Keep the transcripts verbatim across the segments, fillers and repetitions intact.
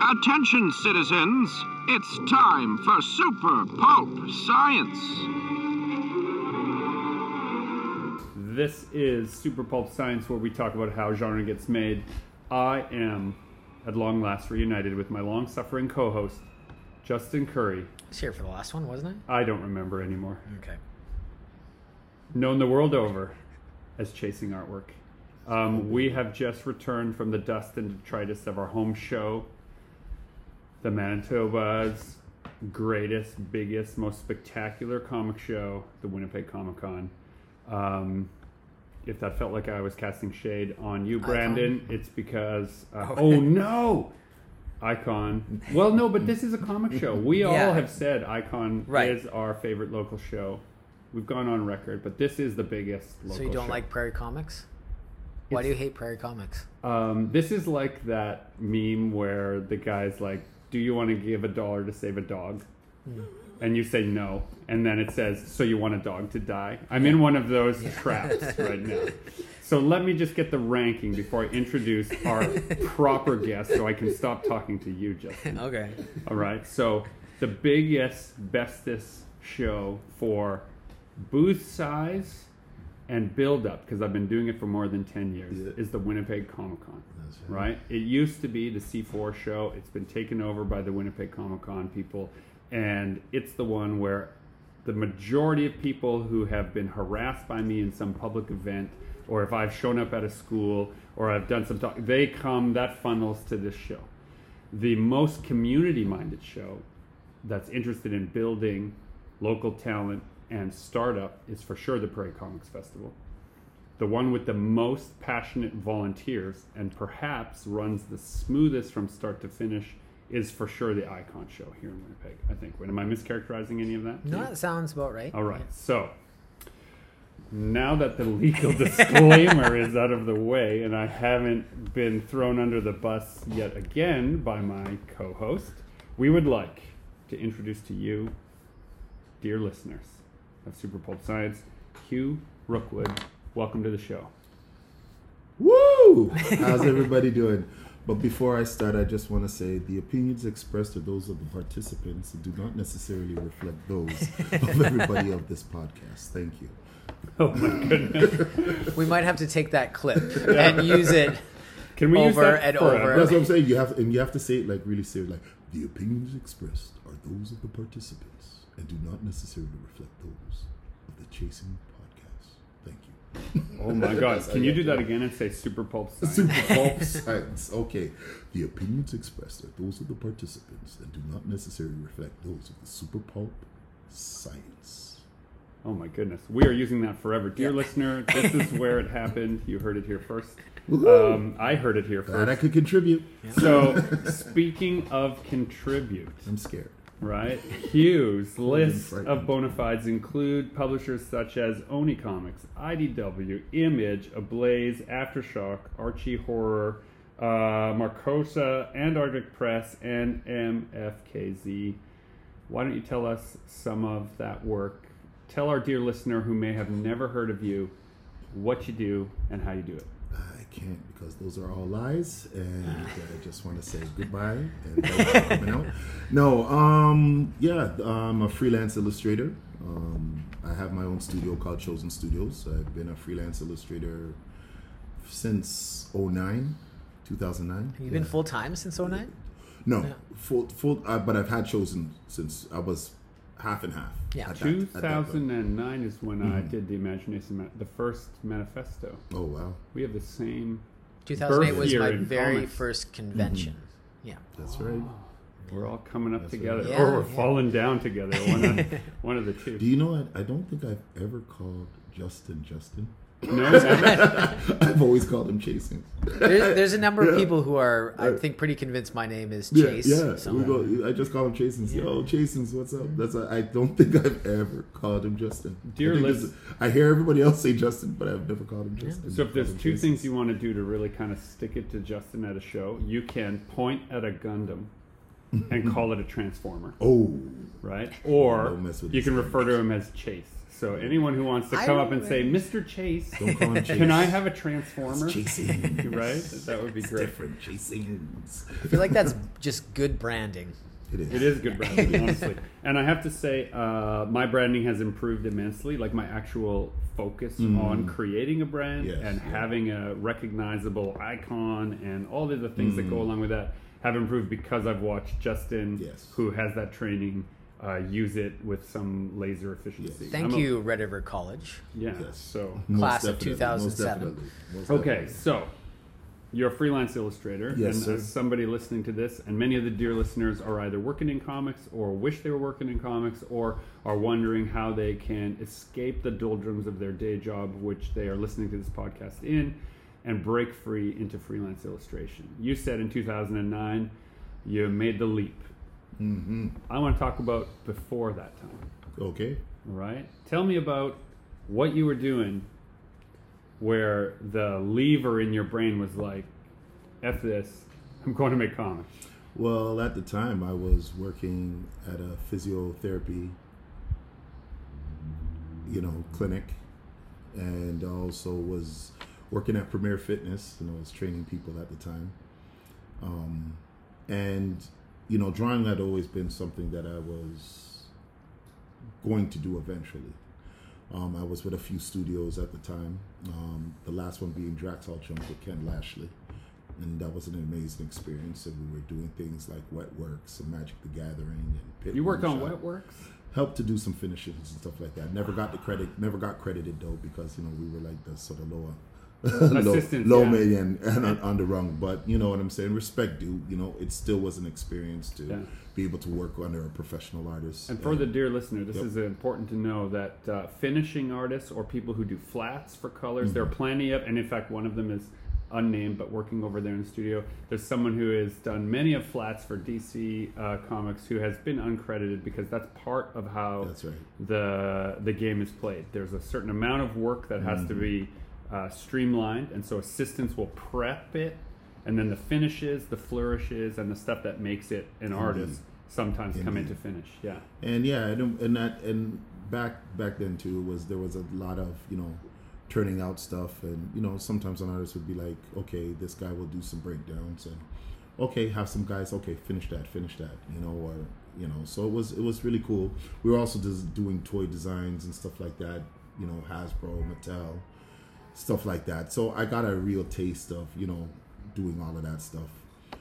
Attention, citizens. It's time for Super Pulp Science. This is Super Pulp Science, where we talk about how genre gets made. I am, at long last, reunited with my long-suffering co-host, Justin Curry. I was here for the last one, wasn't I don't remember anymore. I? Okay. Known the world over as Chasing Artwork. Um, we have just returned from the dust and detritus of our home show, the Manitoba's greatest, biggest, most spectacular comic show, the Winnipeg Comic Con. Um, if that felt like I was casting shade on you, Brandon, Icon. It's because... Uh, oh. oh, no! Icon. Well, no, but this is a comic show. We all Yeah. have said Icon Right. is our favorite local show. We've gone on record, but this is the biggest local So you don't show. like Prairie Comics? Why It's- do you hate Prairie Comics? Um, this is like that meme where the guy's like, do you want to give a dollar to save a dog? Mm. And you say no. And then it says, so you want a dog to die? I'm in one of those traps right now. So let me just get the ranking before I introduce our proper guest so I can stop talking to you, Justin. Okay. All right. So the biggest, bestest show for booth size and build up, because I've been doing it for more than ten years, Yeah. is the Winnipeg Comic Con. That's Right? It used to be the C four show. It's been taken over by the Winnipeg Comic Con people. And it's the one where the majority of people who have been harassed by me in some public event, or if I've shown up at a school, or I've done some talk, they come, that funnels to this show. The most community-minded show that's interested in building local talent and startup is for sure the Prairie Comics Festival. The one with the most passionate volunteers and perhaps runs the smoothest from start to finish is for sure the Icon show here in Winnipeg, I think. Am I mischaracterizing any of that? No, that sounds about right. All right. So now that the legal disclaimer is out of the way and I haven't been thrown under the bus yet again by my co-host, we would like to introduce to you, dear listeners of Super Pulp Science, Hugh Rookwood. Welcome to the show. Woo! How's everybody doing? But before I start, I just want to say the opinions expressed are those of the participants and do not necessarily reflect those of everybody of this podcast. Thank you. Oh my goodness. We might have to take that clip and use it Can we use over that and forever? over. That's what I'm saying. You have and you have to say it like really serious. Like the opinions expressed are those of the participants and do not necessarily reflect those of the Chasing podcast. Thank you. Oh my God. Yes, Can I you got do you. that again and say Super Pulp Science? Super Pulp Science. Okay. The opinions expressed are those of the participants and do not necessarily reflect those of the Super Pulp Science. Oh my goodness. We are using that forever. Dear Yeah. listener, this is where it happened. You heard it here first. Woohoo. Um, I heard it here Glad I first. could contribute. So, speaking of contribute, I'm scared. right? Hugh's list frightened. of bona fides include publishers such as Oni Comics, I D W, Image, Ablaze, Aftershock, Archie Horror, uh, Marcosa, Antarctic Press, and M F K Z. Why don't you tell us some of that work? Tell our dear listener who may have never heard of you what you do and how you do it. I can't because those are all lies, and I just want to say goodbye and thank you for coming out. No, um, yeah, I'm a freelance illustrator. Um, I have my own studio called Chosen Studios. I've been a freelance illustrator since oh nine, two thousand nine. You've been full time since oh nine? No, Yeah. full, full. Uh, but I've had Chosen since I was half and half. Yeah. at that- at two that point. thousand nine is when I Mhm. did the Imagination, Ma- the first manifesto. Oh wow, We have the same. two thousand eight Birth was year my in very comics. first convention. Yeah. that's right. We're all coming up That's together, right. Yeah, or we're yeah. falling down together. One of, one of the two. Do you know what? I don't think I've ever called Justin Justin. No, that- I've always called him Chasing. There's, there's a number of Yeah. people who are, I Uh, think, pretty convinced my name is Yeah, Chase. yeah. so- We go, I just call him Chasins. Yo, Chasins, what's up? That's a, I don't think I've ever called him Justin. Dear I, think Liz- this- I hear everybody else say Justin, but I've never called him Justin. so if there's Called him two Chasins. things you want to do to really kind of stick it to Justin at a show, you can point at a Gundam and call it a Transformer, Oh, right? Or Don't mess with you these can things. refer to him as Chase. So anyone who wants to I come up and don't say, know. Mister Chase, Don't call him Chase. can I have a transformer? Chasing. Right? That would be It's great. different. Chasing. I feel like that's just good branding. It is. It is good branding, honestly. And I have to say, uh, my branding has improved immensely. Like my actual focus on creating a brand Yes, and yeah. having a recognizable icon and all the other things that go along with that have improved because I've watched Justin, Yes. who has that training, uh, use it with some laser efficiency. Yes. Thank I'm a- you, Red River College. Yeah. Yes. So Most Class of definitely, two thousand most seven. definitely, most okay, definitely. so you're a freelance illustrator, Yes, and sir. as somebody listening to this, and many of the dear listeners are either working in comics or wish they were working in comics or are wondering how they can escape the doldrums of their day job, which they are listening to this podcast in, and break free into freelance illustration. You said in two thousand nine you made the leap. Mm-hmm. I want to talk about before that time. Okay. All right. Tell me about what you were doing where the lever in your brain was like, F this, I'm going to make comics. Well, at the time, I was working at a physiotherapy, you know, clinic, and also was working at Premier Fitness, and I was training people at the time. Um, and you know, drawing had always been something that I was going to do eventually. Um, I was with a few studios at the time. Um, the last one being Draxall Chunk with Ken Lashley. And that was an amazing experience. And we were doing things like Wetworks and Magic the Gathering and Pit You worked on One Shot. Wetworks? Helped to do some finishes and stuff like that. Never got the credit. Never got credited though because you know we were like the sort of lower, low, Assistants, low yeah. mid and, and on, on the rung. But you know what I'm saying. Respect due. You know it still was an experience to Yeah. be able to work under a professional artist. And for the dear listener, this Yep. is important to know that uh, finishing artists or people who do flats for colors, there are Mm-hmm. plenty of, and in fact, one of them is unnamed, but working over there in the studio. There's someone who has done many of flats for D C uh, Comics who has been uncredited because that's part of how That's right. the the game is played. There's a certain amount of work that has to be uh, streamlined, and so assistants will prep it, and then the finishes, the flourishes, and the stuff that makes it an artist sometimes come Indeed. into finish. Yeah. And yeah, and, and that and back back then too was there was a lot of you know turning out stuff, and you know sometimes an artist would be like, okay, this guy will do some breakdowns, and okay, have some guys, okay, finish that, finish that, you know, or you know, so it was it was really cool. We were also just doing toy designs and stuff like that, you know, Hasbro, Mattel, stuff like that. So I got a real taste of you know doing all of that stuff.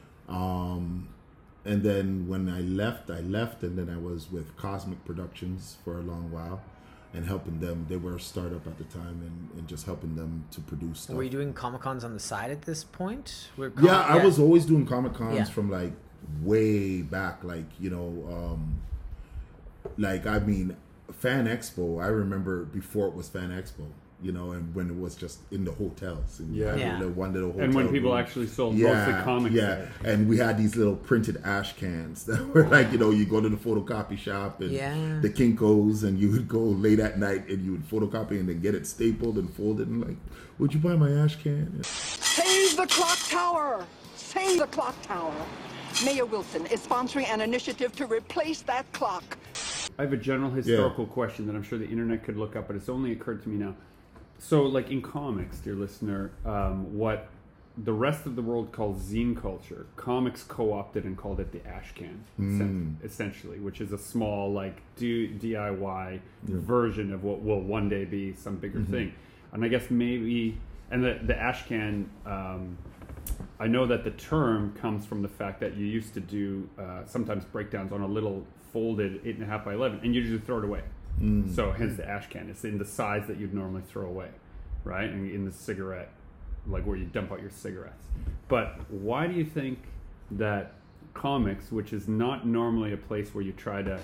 Um, and then when I left, I left, and then I was with Cosmic Productions for a long while, and helping them. They were a startup at the time, and, and just helping them to produce stuff. Were you doing Comic Cons on the side at this point? We're Yeah, I was always doing Comic Cons Yeah. from like way back, like you know, um, like I mean, Fan Expo. I remember before it was Fan Expo, you know, and when it was just in the hotels, and you Yeah. had Yeah. the one little hotel And when people room. actually sold yeah, mostly comics yeah, there. and we had these little printed ash cans that were like, you know, you go to the photocopy shop and Yeah. the Kinko's, and you would go late at night and you would photocopy and then get it stapled and folded, and like, would you buy my ash can? Save the clock tower! Save the clock tower! Mayor Wilson is sponsoring an initiative to replace that clock. I have a general historical question that I'm sure the internet could look up, but it's only occurred to me now. So, like in comics, dear listener, um, what the rest of the world calls zine culture, comics co-opted and called it the ash can, essen- essentially, which is a small, like, do, D I Y version of what will one day be some bigger thing. And I guess maybe, and the, the ash can, um, I know that the term comes from the fact that you used to do uh, sometimes breakdowns on a little folded eight and a half by eleven, and you usually throw it away. So hence the ash can. It's in the size that you'd normally throw away, right? And in the cigarette, like where you dump out your cigarettes. But why do you think that comics, which is not normally a place where you try to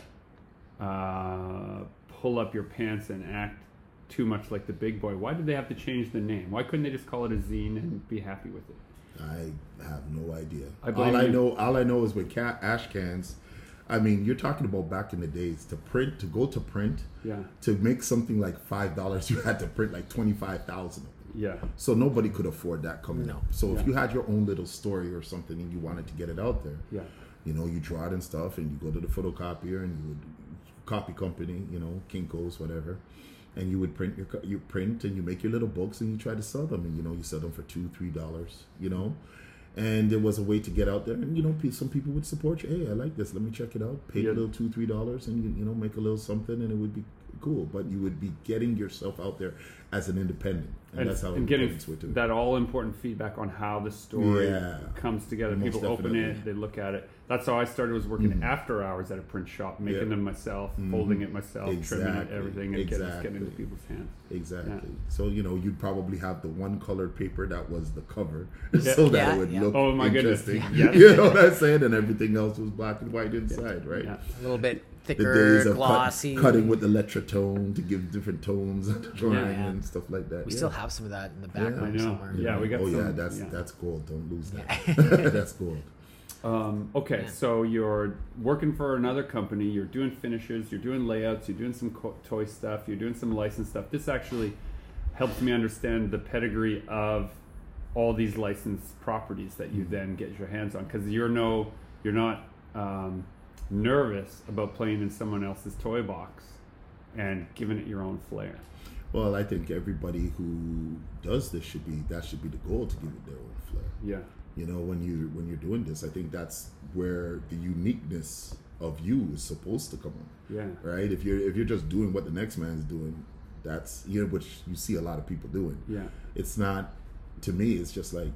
uh, pull up your pants and act too much like the big boy, why did they have to change the name? Why couldn't they just call it a zine and be happy with it? I have no idea. I blame all I you. know, all I know is with cat ash cans. I mean, you're talking about back in the days to print, to go to print, Yeah. to make something like five dollars, you had to print like twenty five thousand. Yeah. So nobody could afford that coming No. up. So Yeah. if you had your own little story or something and you wanted to get it out there, Yeah. you know, you draw it and stuff, and you go to the photocopier and you would copy company, you know, Kinko's, whatever, and you would print your co- you print and you make your little books and you try to sell them, and you know you sell them for two three dollars, you know, and it was a way to get out there, and you know pe- some people would support you. Hey, I like this. Let me check it out. Pay Yeah. a little two three dollars, and you you know make a little something, and it would be cool. But you would be getting yourself out there as an independent, and, and, that's how and getting independents would do it. that all important feedback on how the story Yeah. comes together. Most People open definitely. it, they look at it. That's how I started. Was working after hours at a print shop, making Yeah. them myself, folding it myself, trimming it, Exactly. everything, and getting, just getting into Exactly. people's hands. Exactly. Yeah. So you know, you'd probably have the one colored paper that was the cover, Yeah. so that Yeah, it would yeah. look Oh, my goodness. interesting. Yes. You know what I'm saying? And everything else was black and white inside, right? Yeah. A little bit The thicker, days of cut- glossy. cutting with the lettratone to give different tones of the drawing yeah. and stuff like that. We yeah. still have some of that in the Yeah. background I know. somewhere. Yeah, we got Oh some- yeah, that's yeah. that's gold. Don't lose that. That's gold. Um, okay, Yeah. so you're working for another company. You're doing finishes. You're doing layouts. You're doing some co- toy stuff. You're doing some licensed stuff. This actually helps me understand the pedigree of all these licensed properties that you then get your hands on, because you're no, you're not um, nervous about playing in someone else's toy box and giving it your own flair. Well, I think everybody who does this should be that should be the goal, to give it their own flair. Yeah, You know, when you when you're doing this, I think that's where the uniqueness of you is supposed to come on. yeah, Right? If you're if you're just doing what the next man's doing, that's you know, which you see a lot of people doing. yeah, It's not, to me, it's just like,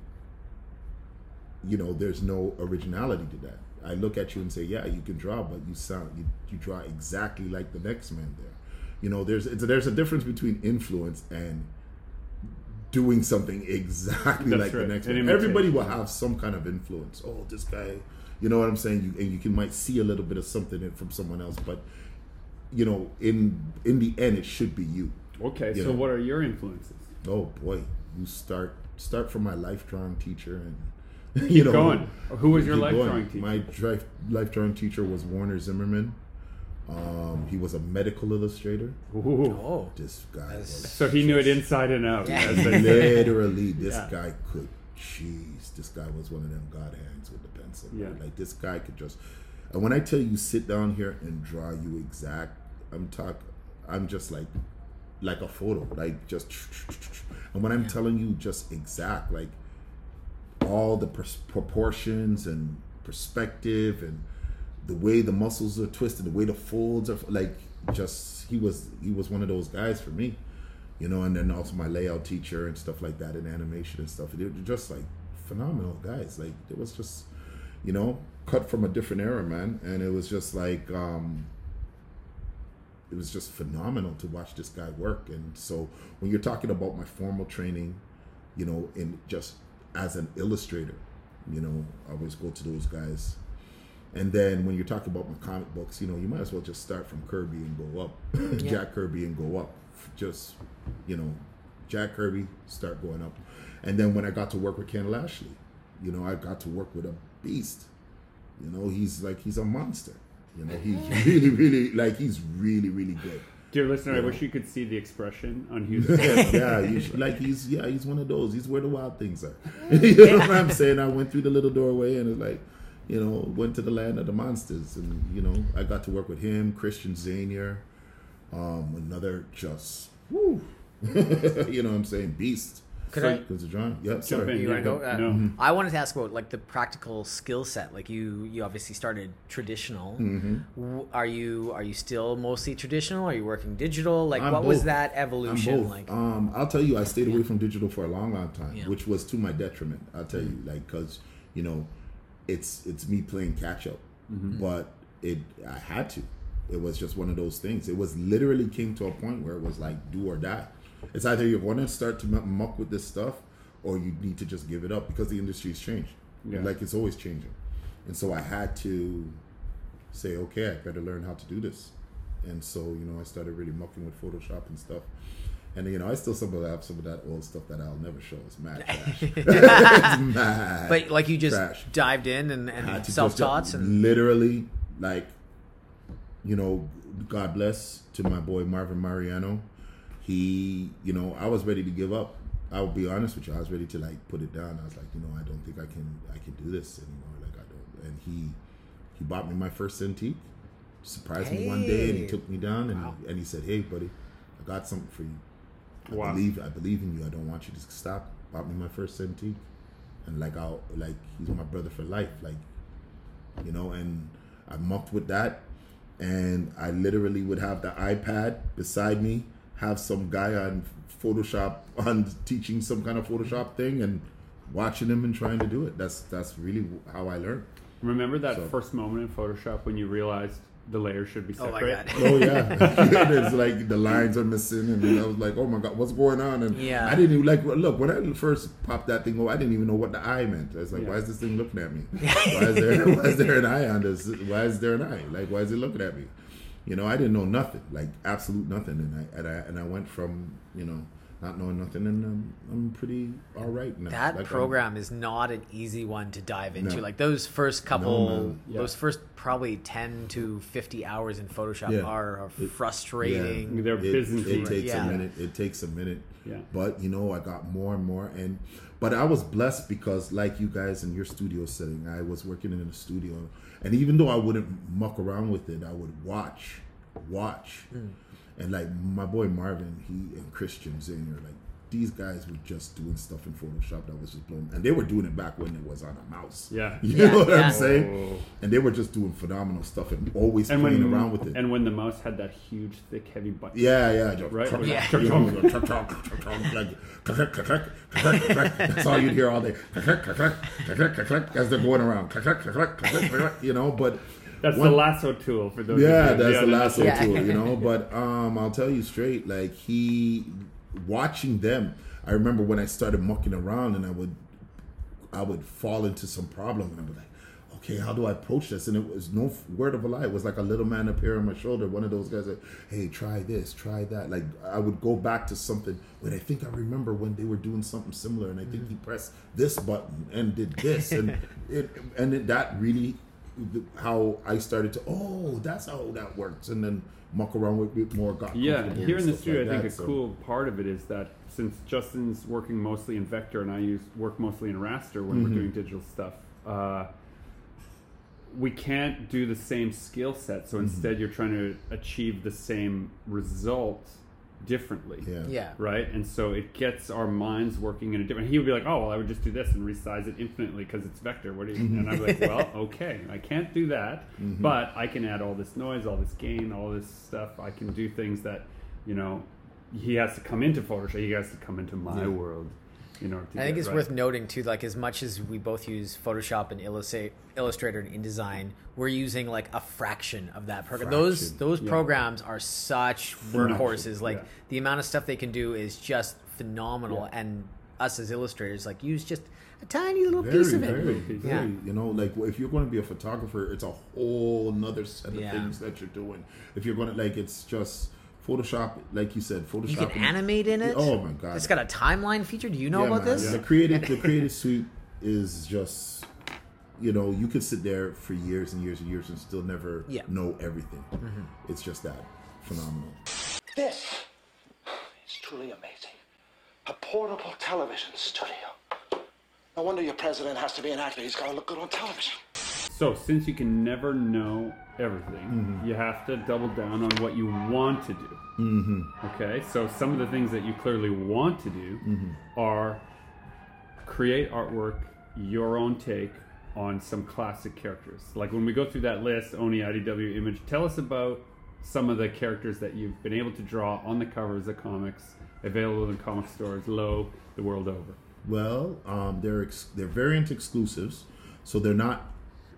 you know, there's no originality to that. I look at you and say, yeah, you can draw, but you sound you, you draw exactly like the next man there. You know, there's it's, there's a difference between influence and doing something exactly That's like right. the next An man. imitation. Everybody will have some kind of influence. Oh, this guy, you know what I'm saying? You, and you can might see a little bit of something in- from someone else, but you know, in in the end, it should be you. Okay, You so know. what are your influences? Oh boy, you start start from my life drawing teacher, and you know, going. Who was your keep life going. drawing teacher? My life life drawing teacher was Warner Zimmerman. Um, he was a medical illustrator. Ooh. Oh, This guy was So he knew it inside and out. Yeah. as they say. literally. This Yeah. guy could. Jeez, this guy was one of them god hands with the pencil. Yeah. Like this guy could just. And when I tell you, sit down here and draw you exact. I'm talk. I'm just like, like a photo. Like just. And when I'm telling you, just exact, like all the pers- proportions and perspective and the way the muscles are twisted, the way the folds are, like just he was he was one of those guys for me, you know. And then also my layout teacher and stuff like that, and animation and stuff. They were just like phenomenal guys. Like it was just, you know, cut from a different era, man. And it was just like um it was just phenomenal to watch this guy work. And so when you're talking about my formal training, you know, in just as an illustrator, you know, I always go to those guys. And then when you're talking about my comic books, you know, you might as well just start from Kirby and go up, Yeah. Jack Kirby and go up. Just, you know, Jack Kirby, start going up. And then when I got to work with Ken Lashley, you know, I got to work with a beast. You know, he's like, he's a monster. You know, he really, really, like, he's really, really good. Dear listener, I Yeah. wish you could see the expression on Hugh's face. Yeah, you should, like he's yeah, he's one of those. He's where the wild things are. You know what I'm saying? I went through the little doorway and it's like, you know, went to the land of the monsters, and you know, I got to work with him, Christian Zanier, um, another just, woo, you know what I'm saying, beast. Could So- I? Because of John, yeah, Jump sorry. in. You want to go? Yeah, Uh, no. I wanted to ask about like the practical skill set. Like you, you obviously started traditional. Mm-hmm. W- Are you are you still mostly traditional? Are you working digital? Like I'm what was both. that I'm evolution both. like? Um, I'll tell you, I stayed away from digital for a long, long time, Yeah. which was to my detriment. I'll tell you, like, because you know, it's it's me playing catch up, but it I had to. It was just one of those things. It was literally came to a point where it was like do or die. It's either you're going to start to m- muck with this stuff, or you need to just give it up because the industry's changed. Yeah. Like it's always changing, and so I had to say, okay, I better learn how to do this. And so, you know, I started really mucking with Photoshop and stuff. And, you know, I still some of have some of that old stuff that I'll never show. It's mad trash. It's mad But like you just trash. dived in and, I and had to self-taught just, and literally, like, you know, God bless to my boy Marvin Mariano. He, you know, I was ready to give up. I'll be honest with you. I was ready to like put it down. I was like, you know, I don't think I can, I can do this anymore. Like I don't. And he, he bought me my first Cintiq. Surprised me one day, and he Hey. took me down, and Wow. and he said, "Hey, buddy, I got something for you. I Wow. believe, I believe in you. I don't want you to stop. Bought me my first seventeen, and like I'll like he's my brother for life. Like, you know, and I mucked with that, and I literally would have the iPad beside me, have some guy on Photoshop on teaching some kind of Photoshop thing, and watching him and trying to do it. That's that's really how I learned. Remember that So- first moment in Photoshop when you realized the layers should be Oh separate? my god. Oh yeah, it's like the lines are missing, and I was like, "Oh my god, what's going on?" And Yeah. I didn't even like look when I first popped that thing. Oh, I didn't even know what the eye meant. I was like, Yeah. "Why is this thing looking at me? Why is there why is there an eye on this? Why is there an eye? Like, why is it looking at me?" You know, I didn't know nothing, like absolute nothing, and I and I and I went from you know not knowing nothing, and um, I'm pretty all right now. That Like, I'm- program is not an easy one to dive into. No. Like those first couple, man. Yeah. those first probably ten to fifty hours in Photoshop Yeah. are, are It- frustrating. Yeah. They're it, Byzantine. it takes Yeah. a minute. It takes a minute. Yeah. But you know, I got more and more, and but I was blessed because, like you guys in your studio setting, I was working in a studio, and even though I wouldn't muck around with it, I would watch, watch, and like my boy Marvin, he and Christian Zaner, like these guys were just doing stuff in Photoshop that was just blown, and they were doing it back when it was on a mouse. Yeah. you Yeah, know what yeah. I'm saying? Oh. And they were just doing phenomenal stuff and always And playing when around with it. and when the mouse had that huge, thick, heavy button. Yeah, yeah, just Right? truck, Yeah. truck, truck, truck, truck, truck, truck, like, click, click, click, click, click. That's all you'd hear all day. Click, click, click, click, click, click, click, as they're going around. Click, click, click, click, click, click, you know, but That's one- the lasso tool for those. yeah, of you. that's the lasso Yeah. tool, you know. But um, I'll tell you straight, like he watching them. I remember when I started mucking around, and I would, I would fall into some problem, and I would like, okay, how do I approach this? And it was no word of a lie. It was like a little man up here on my shoulder. One of those guys like, hey, try this, try that. Like I would go back to something. But I think I remember when they were doing something similar, and I think he pressed this button and did this, and it and it, that really how I started to oh that's how that works, and then muck around with it more. Got Yeah, comfortable here and in the stuff studio, like I think that, a so- cool part of it is that since Justin's working mostly in Vector and I use work mostly in Raster when Mm-hmm. we're doing digital stuff, uh, we can't do the same skill set. Mm-hmm. So instead, you're trying to achieve the same result differently. Yeah. Yeah. Right, and so it gets our minds working in a different. He would be like, "Oh, well, I would just do this and resize it infinitely because it's vector." What do you? And I'm like, "Well, okay, I can't do that, but I can add all this noise, all this gain, all this stuff. I can do things that, you know, he has to come into Photoshop. He has to come into my Yeah. world, in order to." I think get it's right. worth noting too, like as much as we both use Photoshop and Illustrate, Illustrator and InDesign, we're using like a fraction of that program. Those Fraction, those yeah. programs are such workhorses. Like yeah. the amount of stuff they can do is just phenomenal. Yeah. And us as illustrators, like use just a tiny little Very, piece of it. very, Yeah. very, you know, like if you're going to be a photographer, it's a whole nother set of Yeah. things that you're doing. If you're going to, like, it's just Photoshop, like you said, Photoshop. You can and- animate in it. Oh my god! It's got a timeline feature. Do you know Yeah, about man. this? The creative, the creative suite is just, you know, you could sit there for years and years and years and still never Yeah. know everything. It's just that phenomenal. This is truly amazing. A portable television studio. No wonder your president has to be an actor. He's got to look good on television. So, since you can never know everything, you have to double down on what you want to do. Mm-hmm. Okay, so some of the things that you clearly want to do are create artwork, your own take on some classic characters. Like when we go through that list, Oni, I D W, Image, tell us about some of the characters that you've been able to draw on the covers of comics, available in comic stores, low, the world over. Well, um, they're ex- they're variant exclusives, so they're not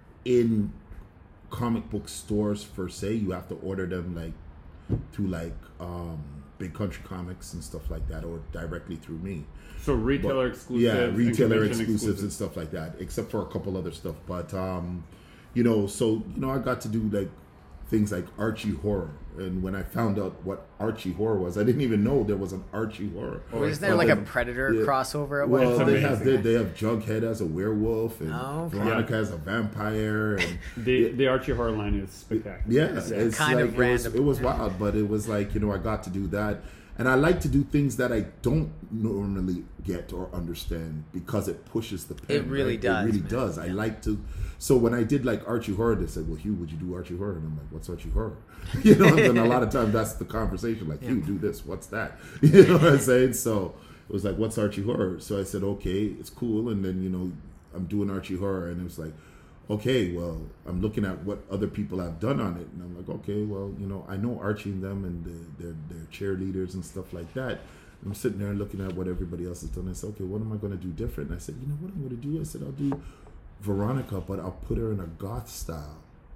in comic book stores per se. You have to order them like through like um, Big Country Comics and stuff like that, or directly through me. So retailer But- exclusives, yeah, and retailer convention exclusives and stuff like that, except for a couple other stuff. But um, you know, so you know, I got to do like things like Archie Horror, and when I found out what Archie Horror was, I didn't even know there was an Archie Horror. Or isn't there But like a then- Predator yeah. crossover at one Well, point? they have they, amazing. they have Jughead as a werewolf, and Oh, okay. Veronica as a vampire, and The the Archie horror line is spectacular. yeah, it's kind like, of it was, random. it was wild, but it was like, you know, I got to do that. And I like to do things that I don't normally get or understand because it pushes the pen. It really right? does, It really man. does. I Yeah. like to. So when I did like Archie Horror, they said, "Well, Hugh, would you do Archie Horror?" And I'm like, "What's Archie Horror?" You know, and a lot of times that's the conversation. Like, Hugh, do this. What's that? You know what I'm saying? So it was like, "What's Archie Horror?" So I said, "Okay, it's cool." And then you know, I'm doing Archie Horror, and it was like, okay, well, I'm looking at what other people have done on it, and I'm like, okay, well, you know, I know Archie and them and the, their their cheerleaders and stuff like that. I'm sitting there looking at what everybody else has done. I said, okay, what am I going to do different? And I said, you know what I'm going to do? I said, I'll do Veronica, but I'll put her in a goth style,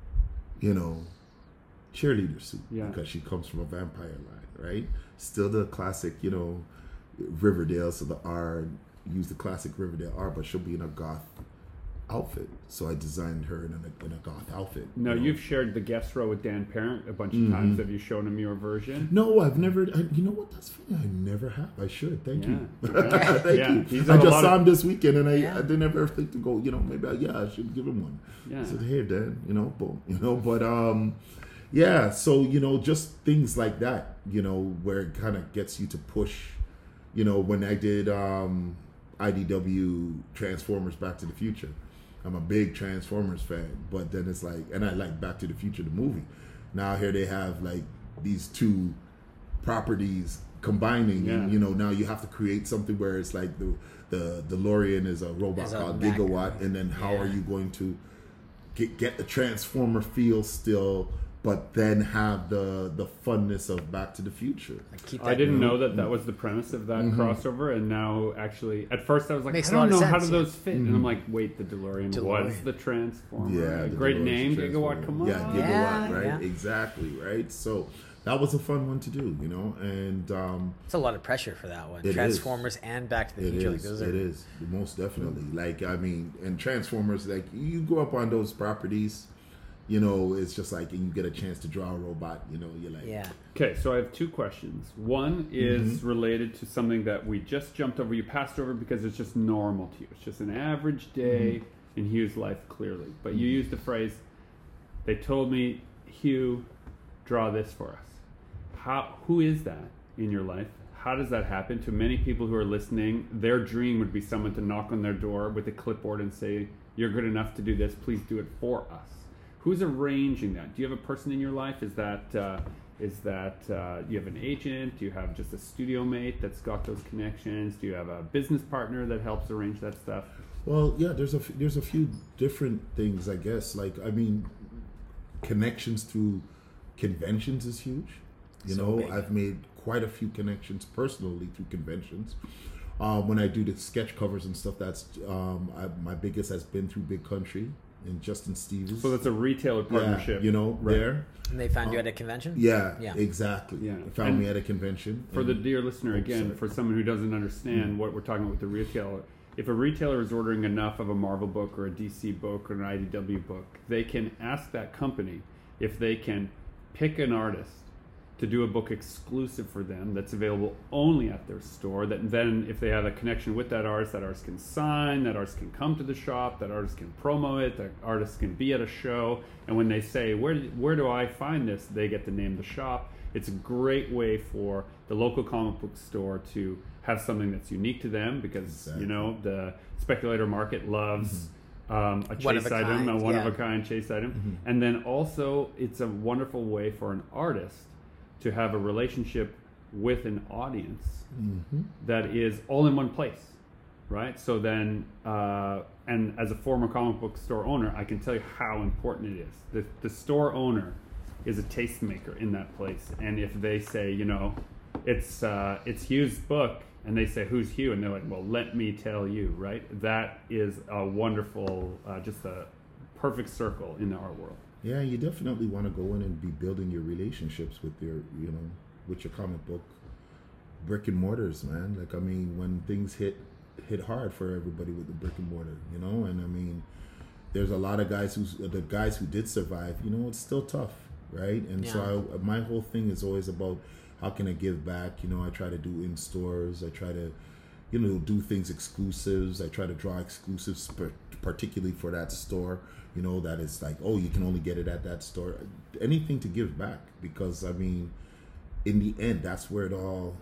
you know, cheerleader suit Yeah. because she comes from a vampire line, right? Still the classic, you know, Riverdale, so the R, use the classic Riverdale R, but she'll be in a goth outfit. So I designed her in a, in a goth outfit. No, you know? you've shared the guest row with Dan Parent a bunch of Mm-hmm. times. Have you shown him your version? No, I've never. I, you know what? That's funny. I never have. I should. Thank you. Yeah. Thank Yeah, you. he's I done a just lot saw of- him this weekend, and I, Yeah. I didn't ever think to go. You know, maybe I, yeah, I should give him one. Yeah. I said, "Here, Dan." You know, boom. You know, but um, yeah. So you know, just things like that. You know, where it kind of gets you to push. You know, when I did um, I D W Transformers Back to the Future. I'm a big Transformers fan, but then it's like, and I like Back to the Future, the movie. Now here they have like these two properties combining, and Yeah. you know now you have to create something where it's like the the DeLorean is a robot Is a called Mac- Gigawatt, and then how are Yeah. you going to get get the Transformer feel still, but then have the the funness of Back to the Future? Like, keep I that didn't moving. know that that was the premise of that Mm-hmm. crossover, and now actually, at first I was like, Makes I a don't lot know of how sense, do yeah. those fit, and I'm like, wait, the DeLorean, DeLorean. was the Transformer. Yeah, A the great DeLorean's name, Transformer. Gigawatt. Come on, Yeah, Gigawatt, Yeah, right? yeah. Exactly, right? So that was a fun one to do, you know, and um, It's a lot of pressure for that one. It is. Transformers and Back to the it Future. Like, is, those are, it is most definitely. Like I mean, and Transformers, like you go up on those properties, you know, it's just like, and you get a chance to draw a robot, you know, you're like, Yeah. Okay, so I have two questions. One is Mm-hmm. related to something that we just jumped over. You passed over because it's just normal to you. It's just an average day Mm-hmm. in Hugh's life, clearly. But you used the phrase, they told me, Hugh, draw this for us. How? Who is that in your life? How does that happen? To many people who are listening, their dream would be someone to knock on their door with a clipboard and say, you're good enough to do this, please do it for us. Who's arranging that? Do you have a person in your life? Is that uh, is that uh, you have an agent? Do you have just a studio mate that's got those connections? Do you have a business partner that helps arrange that stuff? well, yeah, there's a f- there's a few different things, I guess. Like I mean, connections through conventions is huge. You So know, big. I've made quite a few connections personally through conventions. Um, when I do the sketch covers and stuff, that's um, I, my biggest has been through Big Country and Justin Stevens. So that's a retailer partnership. Yeah, you know, Right. there. And they found you at a convention? Yeah, Yeah. exactly. Yeah. Found And me at a convention. For the and- dear listener, Oh, again, sorry. for someone who doesn't understand what we're talking about with the retailer, if a retailer is ordering enough of a Marvel book or a D C book or an I D W book, they can ask that company if they can pick an artist to do a book exclusive for them that's available only at their store, that then if they have a connection with that artist, that artist can sign, that artist can come to the shop, that artist can promo it, that artist can be at a show, and when they say, where, where do I find this, they get to name the shop. It's a great way for the local comic book store to have something that's unique to them, because Exactly. you know the speculator market loves um, a One of chase a item, kind, a one yeah. of a kind chase item, and then also it's a wonderful way for an artist to have a relationship with an audience that is all in one place, right? So then, uh, and as a former comic book store owner, I can tell you how important it is. The, the store owner is a tastemaker in that place, and if they say, you know, it's uh, it's Hugh's book, and they say, who's Hugh? And they're like, well, let me tell you, right? That is a wonderful, uh, just a perfect circle in the art world. Yeah, you definitely want to go in and be building your relationships with your, you know, with your comic book brick and mortars, man. Like, I mean, when things hit hit hard for everybody with the brick and mortar, you know, and I mean, there's a lot of guys who's the guys who did survive. You know, it's still tough, right? And so I, my whole thing is always about how can I give back. You know, I try to do in stores. I try to, you know, do things exclusives. I try to draw exclusives, per- particularly for that store. You know, that is like, oh, you can only get it at that store. Anything to give back, because I mean, in the end, that's where it all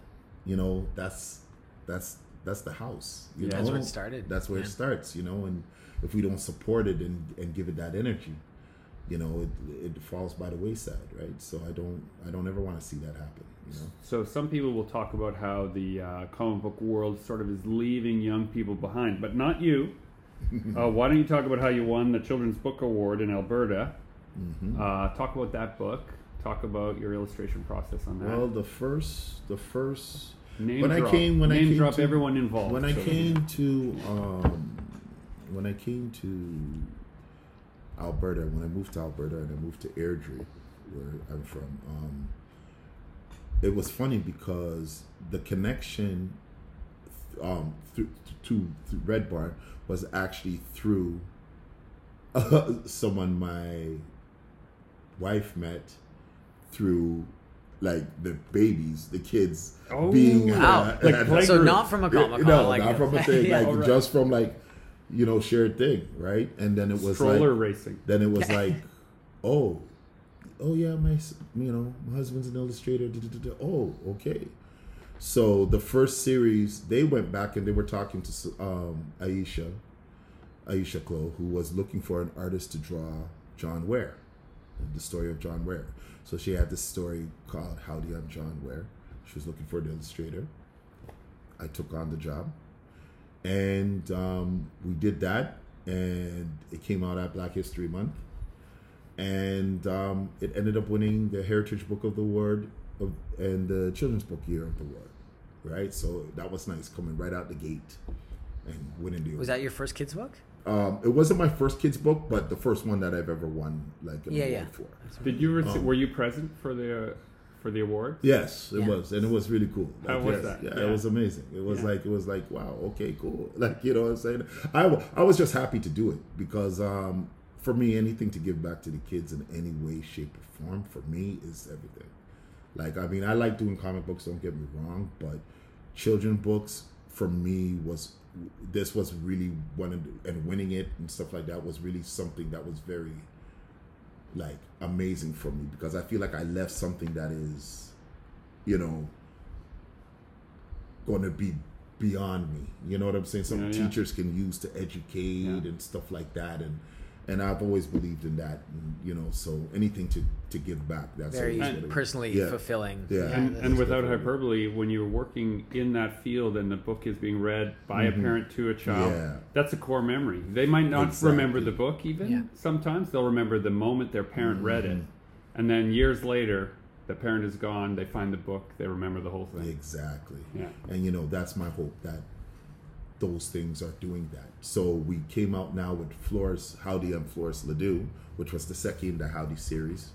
you know, that's that's that's the house. You Yeah. know? That's where it started. That's where Yeah. it starts, you know. And if we don't support it and, and give it that energy, you know, it, it falls by the wayside, right? So I don't I don't ever want to see that happen, you know. So some people will talk about how the uh, comic book world sort of is leaving young people behind, but not you. uh, why don't you talk about how you won the Children's Book Award in Alberta? Mm-hmm. Uh, talk about that book. Talk about your illustration process on that. Well, the first the first Name when drop. I came when Name I came drop to, everyone involved. When I So- came to um, when I came to Alberta, when I moved to Alberta and I moved to Airdrie, where I'm from, um, it was funny because the connection um, th- to, to Red Barn was actually through uh, someone my wife met through like the babies, the kids Oh, being wow. at, Like at- playgroup. So not from a Comic-Con, no, like not a- from a thing, Yeah. like Alright. just from like you know shared thing, right? And then it was Stroller like racing. then it was like, oh, oh yeah, my s- you know my husband's an illustrator. Da, da, da, da. Oh, okay. So the first series, they went back and they were talking to um, Aisha, Aisha Clow, who was looking for an artist to draw John Ware, the story of John Ware. So she had this story called Howdy, I'm John Ware. She was looking for an illustrator. I took on the job, and um, we did that, and it came out at Black History Month, and um, it ended up winning the Heritage Book of the Award of, and the Children's Book Year of the Award, right? So that was nice, coming right out the gate and winning the award. Was that your first kids book? Um, it wasn't my first kids book, but the first one that I've ever won like an Yeah, award yeah. for. Did you rec- Um, were you present for the uh, for the award? Yes, it Yeah. was, and it was really cool. How Like, was yes, that? Yeah, Yeah. it was amazing. It was Yeah. like it was like wow, okay, cool. Like you know what I'm saying. I, w- I was just happy to do it because um, for me, anything to give back to the kids in any way, shape, or form for me is everything. Like I mean, I like doing comic books. Don't get me wrong, but children books for me was this was really one of the, and winning it and stuff like that was really something that was very like amazing for me because I feel like I left something that is, you know, going to be beyond me. You know what I'm saying? Some Yeah, yeah. teachers can use to educate Yeah. and stuff like that, and and I've always believed in that. And, you know, so anything to to give back. That's Very always what it- personally yeah. fulfilling. Yeah. And, that's- and without hyperbole, when you're working in that field and the book is being read by a parent to a child, Yeah. that's a core memory. They might not Exactly. remember the book even. Yeah. Sometimes they'll remember the moment their parent read it. And then years later, the parent is gone, they find the book, they remember the whole thing. Exactly. Yeah. And you know, that's my hope that those things are doing that. So we came out now with Flores Howdy and Flores Ledoux, which was the second in the Howdy series.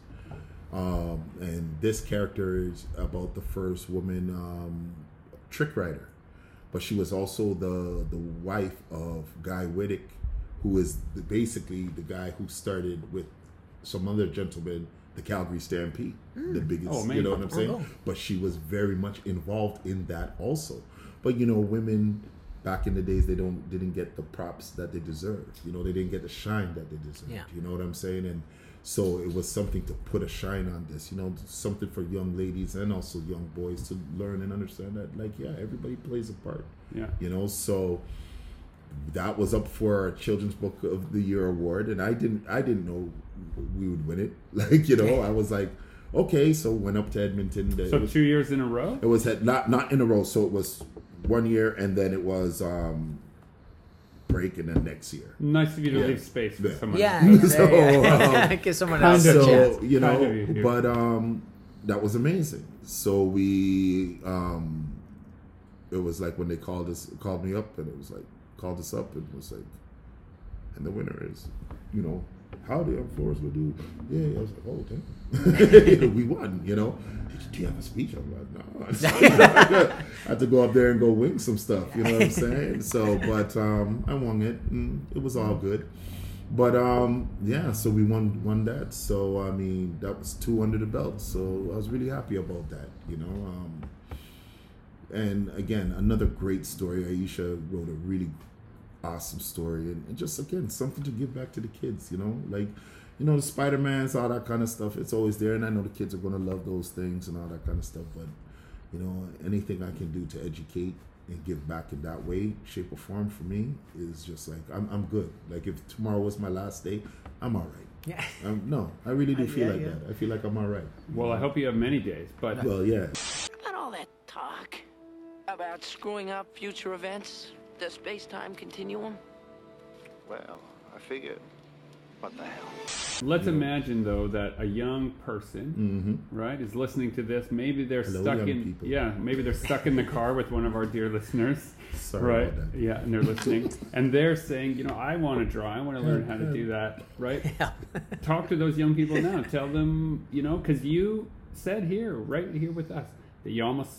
Um, and this character is about the first woman um, trick writer, but she was also the the wife of Guy Whittick, who is the, basically the guy who started with some other gentleman the Calgary Stampede, the biggest, Oh, you know what amazing. I'm saying? Oh, cool. But she was very much involved in that also. But you know, women back in the days, they don't didn't get the props that they deserved. You know, they didn't get the shine that they deserved. Yeah. You know what I'm saying? And so it was something to put a shine on this. You know, something for young ladies and also young boys to learn and understand that, like, yeah, everybody plays a part. Yeah. You know, so that was up for our Children's Book of the Year award, and I didn't I didn't know we would win it. Like, you know, I was like, okay, so went up to Edmonton. So it was, two years in a row? it was at, not not in a row, so it was one year, and then it was um, break, and then next year. Nice of you to Yeah. leave space for Yeah. someone. Yeah, else. So, yeah. um, Give someone kind else of a you. chance. So you Kind of know, you here. but um, that was amazing. So we, um, it was like when they called us, called me up, and it was like called us up, and it was like, and the winner is, you know, Howdy, I'm Flores Ledoux. Yeah, I was like, oh damn, we won. You know, do you have a speech? I'm like, no. I had to go up there and go wing some stuff. You know what I'm saying? So, but um, I won it, and it was all good. But um, yeah, so we won won that. So I mean, that was two under the belt. So I was really happy about that. You know. Um, and again, another great story. Aisha wrote a really awesome story, and, and just again something to give back to the kids. You know, like you know the Spider-Mans, all that kind of stuff. It's always there, and I know the kids are gonna love those things and all that kind of stuff. But you know, anything I can do to educate and give back in that way, shape or form for me is just like, I'm, I'm good. Like if tomorrow was my last day, I'm all right. Yeah. Um, no, I really do feel Yeah, like yeah. that. I feel like I'm all right. Well, I hope you have many days, but Well, yeah. About all that talk about screwing up future events, the space-time continuum. Well, I figured. What the hell? let's imagine though that a young person, right, is listening to this. Maybe they're Hello, stuck young in, people. yeah, maybe they're stuck in the car with one of our dear listeners, Sorry right? about that. Yeah, and they're listening, and they're saying, you know, I want to draw. I want to learn how to do that, right? Yeah. Talk to those young people now. Tell them, you know, because you said here, right here with us, that you almost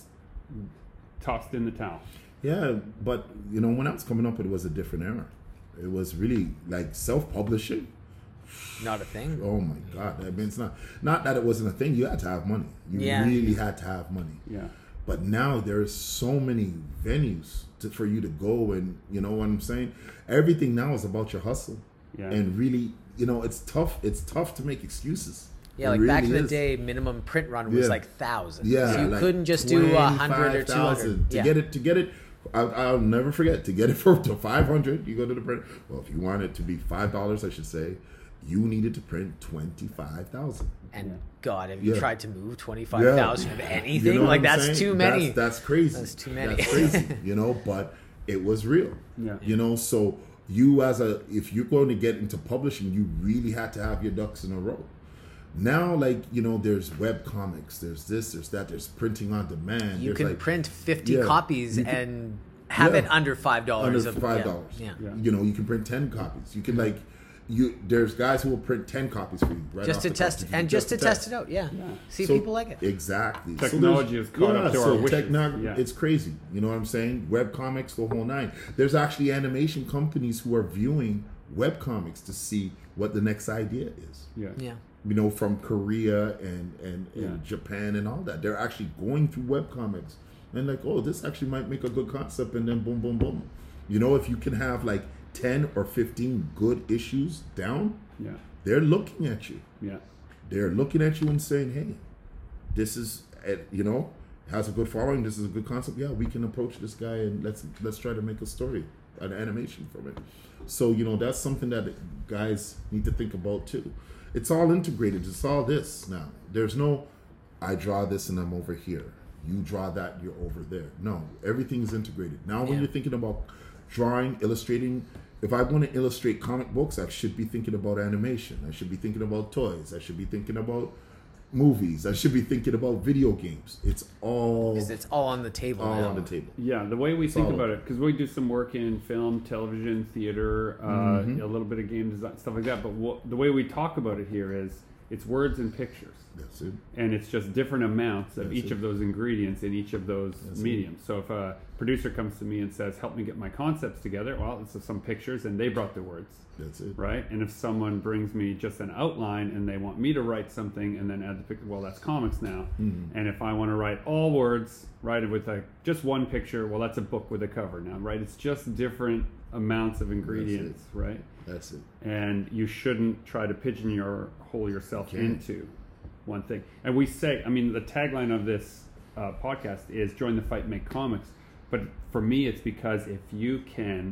tossed in the towel. Yeah, but you know, when I was coming up, it was a different era. It was really like self-publishing. Not a thing. Oh my God! I mean, it's not not that it wasn't a thing. You had to have money. You Yeah. really had to have money. Yeah. But now there's so many venues to, for you to go, and you know what I'm saying. Everything now is about your hustle, Yeah. and really, you know, it's tough. It's tough to make excuses. Yeah, It like back in really the is. day, minimum print run was Yeah. like thousands. Yeah, so you like couldn't just do a hundred or two twenty-five thousand. hundred. To Yeah. get it, to get it, I, I'll never forget. To get it for to five hundred, you go to the print. Well, if you want it to be five dollars, I should say, you needed to print twenty-five thousand. And God, have you Yeah. tried to move twenty-five thousand of anything? You know like what I'm that's saying? too many. That's, that's crazy. That's too many. That's crazy. You know, but it was real. Yeah. You know, so you as a if you're going to get into publishing, you really had to have your ducks in a row. Now, like, you know, there's web comics, there's this, there's that, there's printing on demand. You there's can like, print fifty Yeah. copies You can- and have Yeah. it under five dollars. under five dollars. Yeah. Yeah. You know, you can print ten copies. You can like you. There's guys who will print ten copies for you, right Just off to the test cuff. and just to test it out. Yeah. Yeah. See So- if people like it. Exactly. So Technology there's- has caught up to our wishes. techno- Yeah. It's crazy. You know what I'm saying? Web comics, the whole nine. There's actually animation companies who are viewing web comics to see what the next idea is. Yeah. Yeah. You know, from Korea and and, and Yeah. Japan and all that. They're actually going through web comics and like, oh, this actually might make a good concept, and then boom, boom, boom. You know, if you can have like ten or fifteen good issues down, Yeah. they're looking at you. Yeah. They're looking at you and saying, hey, this is, uh, you know, has a good following. This is a good concept. Yeah, we can approach this guy and let's let's try to make a story, an animation from it. So, you know, that's something that guys need to think about too. It's all integrated. It's all this now. There's no, I draw this and I'm over here. You draw that, you're over there. No, everything's integrated. Now, when Yeah. you're thinking about drawing, illustrating, if I want to illustrate comic books, I should be thinking about animation. I should be thinking about toys. I should be thinking about movies. I should be thinking about video games. It's all, 'Cause it's all on the table. all now. on the table. Yeah, the way we think Solid. about it, because we do some work in film, television, theater, uh, Mm-hmm. a little bit of game design, stuff like that. But what, the way we talk about it here is it's words and pictures, That's it. and it's just different amounts of That's each it. of those ingredients in each of those That's it. mediums. So if a producer comes to me and says, "Help me get my concepts together," well, it's some pictures, and they brought the words. That's it. Right, and if someone brings me just an outline and they want me to write something and then add the picture, well, that's comics now. Mm-hmm. And if I want to write all words, write it with a just one picture, well, that's a book with a cover now, right? It's just different amounts of ingredients, right? That's it. And you shouldn't try to pigeonhole yourself You can't. into one thing. And we say, I mean, the tagline of this uh, podcast is "Join the fight, make comics." But for me, it's because if you can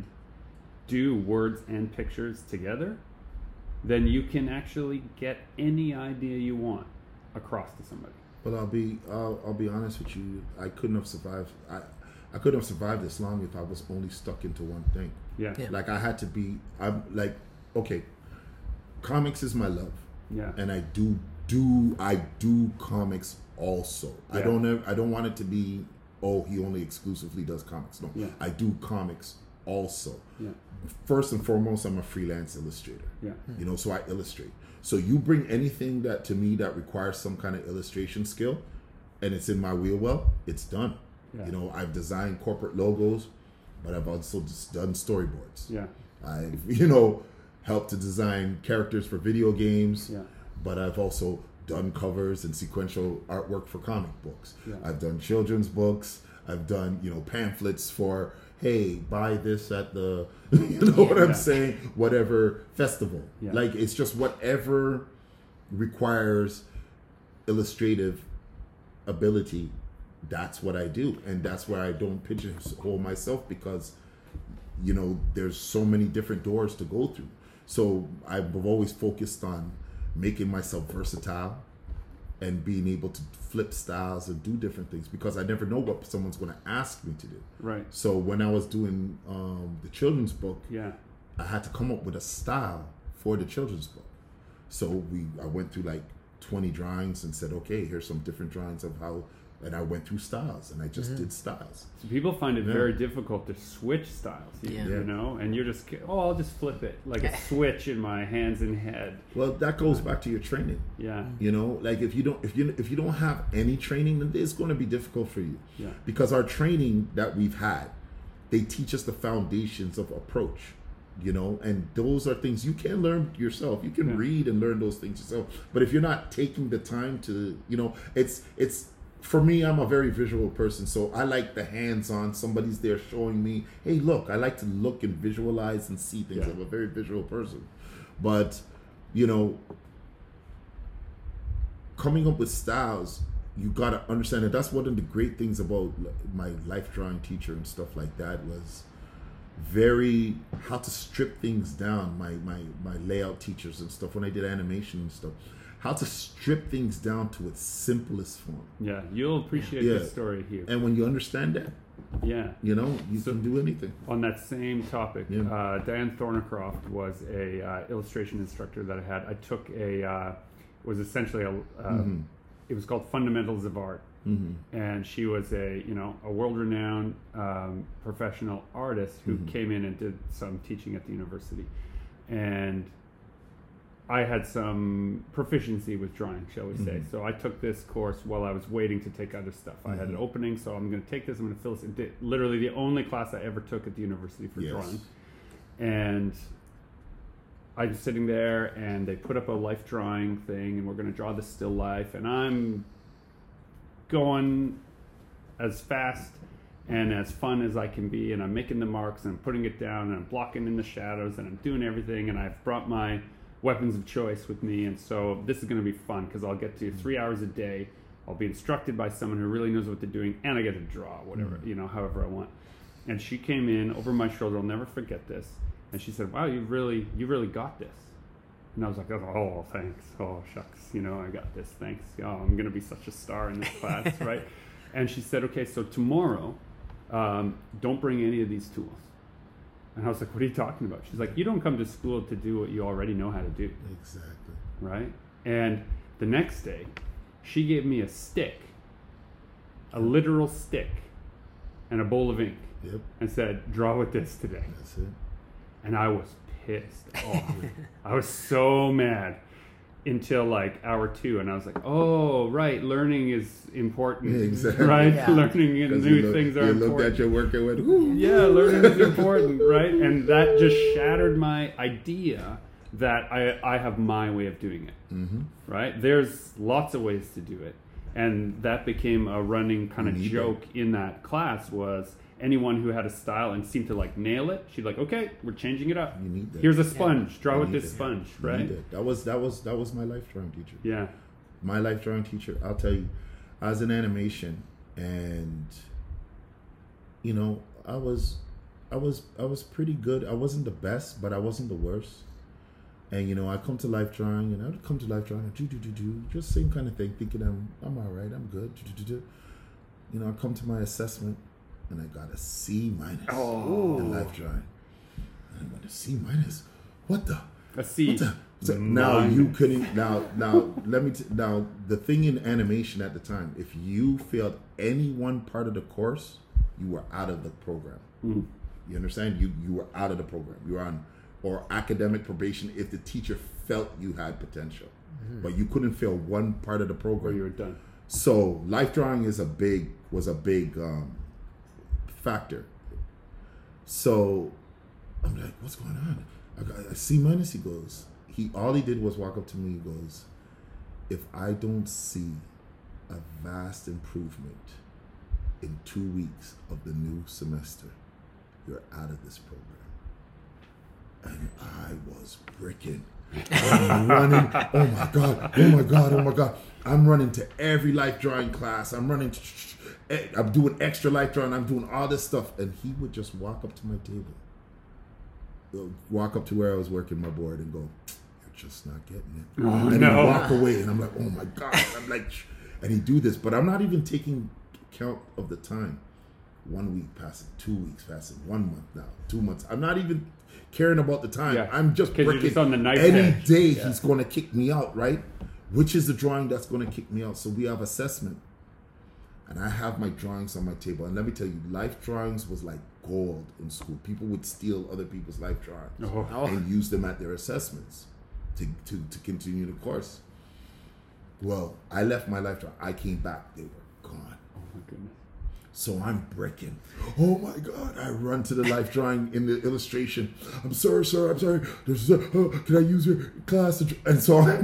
do words and pictures together, then you can actually get any idea you want across to somebody. But I'll be I'll, I'll be honest with you. I couldn't have survived. I I couldn't have survived this long if I was only stuck into one thing. Yeah. Yeah. Like I had to be. I'm like, okay, comics is my love. Yeah. And I do do I do comics also. I Yeah. don't ever, I don't want it to be, oh, he only exclusively does comics. No, Yeah. I do comics also. Yeah. First and foremost, I'm a freelance illustrator. Yeah. You know, so I illustrate. So you bring anything that to me that requires some kind of illustration skill, and it's in my wheel well, it's done. Yeah. You know, I've designed corporate logos, but I've also just done storyboards. Yeah. I've, you know, helped to design characters for video games, Yeah. but I've also done covers and sequential artwork for comic books. Yeah. I've done children's books. I've done, you know, pamphlets for, hey, buy this at the, you know what I'm Yeah. saying, whatever festival. Yeah. Like, it's just whatever requires illustrative ability, that's what I do, and that's where I don't pigeonhole myself, because you know there's so many different doors to go through. So I've always focused on making myself versatile and being able to flip styles and do different things, because I never know what someone's going to ask me to do. Right. So when I was doing um, the children's book, Yeah. I had to come up with a style for the children's book. So we, I went through like twenty drawings and said, okay, here's some different drawings of how, and I went through styles, and I just did styles. So people find it Yeah. very difficult to switch styles, you, Yeah. you know, and you're just, oh, I'll just flip it like a switch in my hands and head. Well, that goes back to your training. Yeah. You know, like if you don't if you if you don't have any training, then it's going to be difficult for you. Yeah. Because our training that we've had, they teach us the foundations of approach. You know, and those are things you can learn yourself. You can Yeah. read and learn those things yourself. But if you're not taking the time to, you know, it's it's for me, I'm a very visual person, so I like the hands-on. Somebody's there showing me, hey, look. I like to look and visualize and see things. Yeah. I'm a very visual person. But, you know, coming up with styles, you got to understand it. That's one of the great things about my life drawing teacher and stuff like that, was very how to strip things down. My my my layout teachers and stuff, when I did animation and stuff, how to strip things down to its simplest form. Yeah. You'll appreciate Yeah. this story here. And when you understand that, Yeah. you know, you So- can do anything. On that same topic, Yeah. uh, Diane Thornycroft was a uh, illustration instructor that I had. I took a, uh, it was essentially a, uh, Mm-hmm. it was called Fundamentals of Art. Mm-hmm. And she was a, you know, a world-renowned um, professional artist who Mm-hmm. came in and did some teaching at the university. And I had some proficiency with drawing, shall we say. Mm-hmm. So I took this course while I was waiting to take other stuff. I had an opening, so I'm going to take this. I'm going to fill this. It did- literally the only class I ever took at the university for Yes. drawing. And I'm sitting there, and they put up a life drawing thing, and we're going to draw the still life. And I'm going as fast and as fun as I can be, and I'm making the marks, and I'm putting it down, and I'm blocking in the shadows, and I'm doing everything, and I've brought my weapons of choice with me, and so this is going to be fun, because I'll get to three hours a day, I'll be instructed by someone who really knows what they're doing, and I get to draw whatever, you know, however I want. And she came in over my shoulder, I'll never forget this, and she said, wow, you really, you really got this. And I was like, oh, thanks. Oh, shucks. You know, I got this. Thanks. Oh, I'm going to be such a star in this class, right? And she said, okay, so tomorrow, um, don't bring any of these tools. And I was like, what are you talking about? She's like, you don't come to school to do what you already know how to do, Exactly. right? And the next day, she gave me a stick, a literal stick, and a bowl of ink, Yep. and said, draw with this today. That's it. And I was pissed off. I was so mad until like hour two, and I was like, "Oh, right, learning is important, Yeah, exactly. right? Yeah. Learning and 'Cause new you look, things are you important." looked at your work and went, "Ooh." Yeah, learning is important, right? And that just shattered my idea that I I have my way of doing it, Mm-hmm. right? There's lots of ways to do it, and that became a running kind of You need joke in that class was. Anyone who had a style and seemed to like nail it, she'd like, okay, we're changing it up. You need that. Here's a sponge. Draw You with need this it. sponge, You right? need it. That was that was that was my life drawing teacher. Yeah. My life drawing teacher, I'll tell you, I was in animation, and you know, I was I was I was pretty good. I wasn't the best, but I wasn't the worst. And you know, I come to life drawing, and I would come to life drawing, do do do do, just same kind of thing, thinking I'm I'm all right, I'm good. Do, do, do, do. You know, I come to my assessment, and I got a C minus Oh. in life drawing. And I went a C minus. What the? A C. What the? So now Minus. you couldn't. Now, now let me. T- now the thing in animation at the time, if you failed any one part of the course, you were out of the program. Mm. You understand? You you were out of the program. You were on or academic probation if the teacher felt you had potential, but you couldn't fail one part of the Or program. you were done. So life drawing is a big was a big um, factor. So I'm like, what's going on? I got a C minus. He goes. He all he did was walk up to me. He goes, if I don't see a vast improvement in two weeks of the new semester, you're out of this program. and I was bricking. I'm running. Oh my god! Oh my god! Oh my god! I'm running to every life drawing class. I'm running. To, I'm doing extra life drawing. I'm doing all this stuff, and he would just walk up to my table, walk up to where I was working my board, and go, "You're just not getting it." Oh, and no. he'd walk away, and I'm like, "Oh my god!" I'm like, and he'd do this, but I'm not even taking count of the time. One week passing, two weeks passing, one month now, two months. I'm not even caring about the time. Yeah. I'm just 'Cause you're bricking. just on the knife Any edge. day Yeah. he's going to kick me out, right? Which is the drawing that's going to kick me out. So we have assessment. And I have my drawings on my table. And let me tell you, life drawings was like gold in school. People would steal other people's life drawings Oh. and use them at their assessments to, to, to continue the course. Well, I left my life drawing. I came back. They were gone. Oh my goodness. So I'm bricking. Oh my God. I run to the life drawing in the illustration. I'm sorry, sir. I'm sorry. There's, uh, uh, can I use your class? To dr-" And so I'm,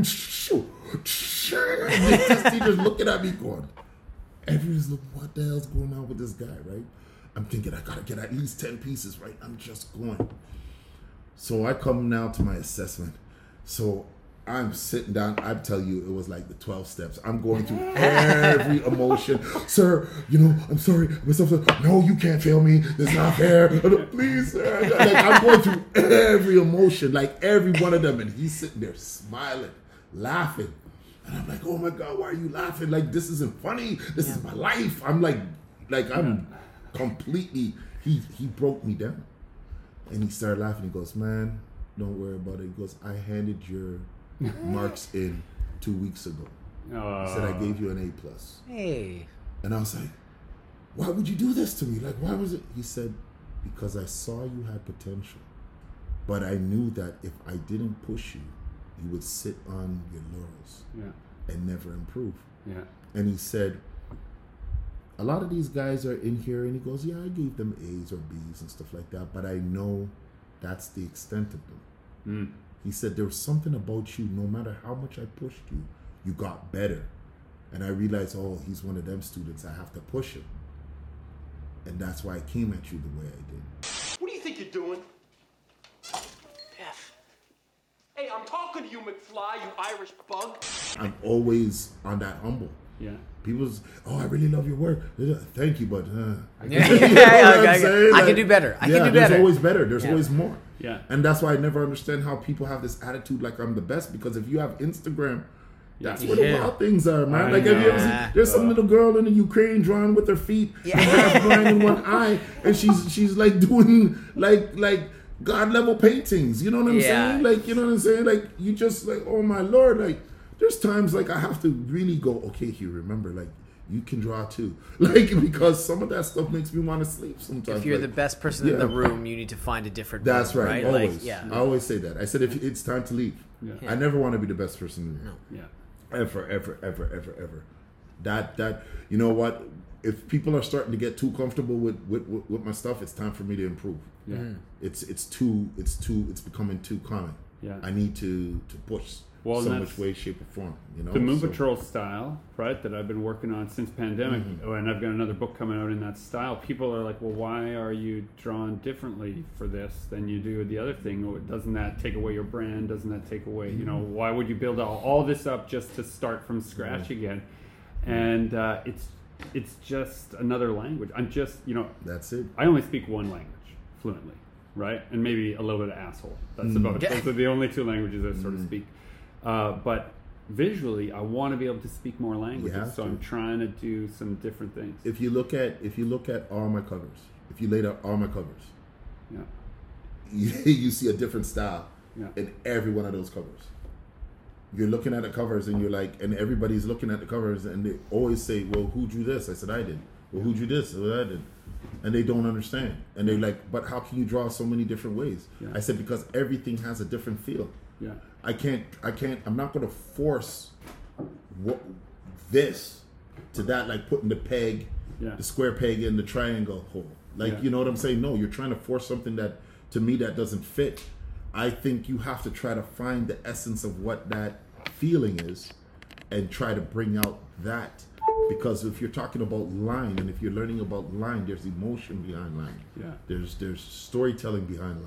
this teacher's looking at me going, everyone's looking, what the hell's going on with this guy, right? I'm thinking, I got to get at least ten pieces, right? I'm just going. So I come now to my assessment. So I'm sitting down. I tell you, it was like the twelve steps. I'm going through every emotion. Sir, you know, I'm sorry. No, you can't fail me. It's not fair. Please, sir. Like, I'm going through every emotion, like every one of them. And he's sitting there smiling, laughing. And I'm like, oh my God, why are you laughing? Like, this isn't funny. This yeah. is my life. I'm like, like I'm completely, he, he broke me down. And he started laughing. He goes, man, don't worry about it. He goes, I handed your marks in two weeks ago. Uh, He said, I gave you an A plus. Hey. And I was like, why would you do this to me? Like, why was it? He said, because I saw you had potential. But I knew that if I didn't push you, you would sit on your laurels yeah. and never improve. Yeah. And he said, a lot of these guys are in here, and he goes, yeah, I gave them A's or B's and stuff like that, but I know that's the extent of them. Mm. He said, there was something about you, no matter how much I pushed you, you got better. And I realized, oh, he's one of them students, I have to push him. And that's why I came at you the way I did. What do you think you're doing? Jeff. Hey, I'm talking to you, McFly, you Irish bug. I'm always on that humble. Yeah. People's, oh, I really love your work. Thank you, but uh, Yeah, you know yeah, what okay, I'm okay. saying? I Like, can do better. I yeah, can do there's better. always better. There's Yeah. always more. Yeah. And that's why I never understand how people have this attitude like I'm the best, because if you have Instagram, that's where the Yeah. wild things are, man. I Like, have you ever know. seen, there's some little girl in the Ukraine drawing with her feet Yeah. and half blind in one eye, and she's she's like doing like like God level paintings. You know what I'm Yeah. saying? Like, you know what I'm saying? Like, you just like, oh my Lord, like there's times like I have to really go, okay, Hugh, remember, like, you can draw too. Like, because some of that stuff makes me want to sleep sometimes. If you're like, the best person in yeah. the room, you need to find a different That's room, right. right? Always. Like, yeah. I always say that. I said if it's time to leave. Yeah. I never want to be the best person in the room. Yeah. Ever, ever, ever, ever, ever. That that you know what? If people are starting to get too comfortable with with, with, with my stuff, it's time for me to improve. Yeah. Mm-hmm. It's it's too it's too it's becoming too common. Yeah. I need to to push Well, some that's- which way, shape, or form. You know, The Moon So- Patrol style, right, that I've been working on since pandemic, Mm-hmm. oh, and I've got another book coming out in that style. People are like, well, why are you drawn differently for this than you do the other thing? Or doesn't that take away your brand? Doesn't that take away, you know, Mm-hmm. why would you build all, all this up just to start from scratch again? And uh, it's it's just another language. I'm just, you know, That's it. I only speak one language fluently, right? And maybe a little bit of asshole. That's about it. Yeah. Those are the only two languages I sort of speak. Uh, but visually, I want to be able to speak more languages, have so to. I'm trying to do some different things. If you look at if you look at all my covers, if you laid out all my covers, Yeah, you, you see a different style Yeah. in every one of those covers. You're looking at the covers and you're like, and everybody's looking at the covers and they always say, well, who drew this? I said, I did. Well, who drew this? Well, I did. And they don't understand. And they're like, but how can you draw so many different ways? Yeah. I said, because everything has a different feel. yeah, I can't, I can't, I'm not going to force what, this to that, like putting the peg, Yeah. the square peg in the triangle hole. Like, Yeah. you know what I'm saying? No, you're trying to force something that, to me, that doesn't fit. I think you have to try to find the essence of what that feeling is and try to bring out that. Because if you're talking about line, and if you're learning about line, there's emotion behind line. Yeah. There's there's storytelling behind line.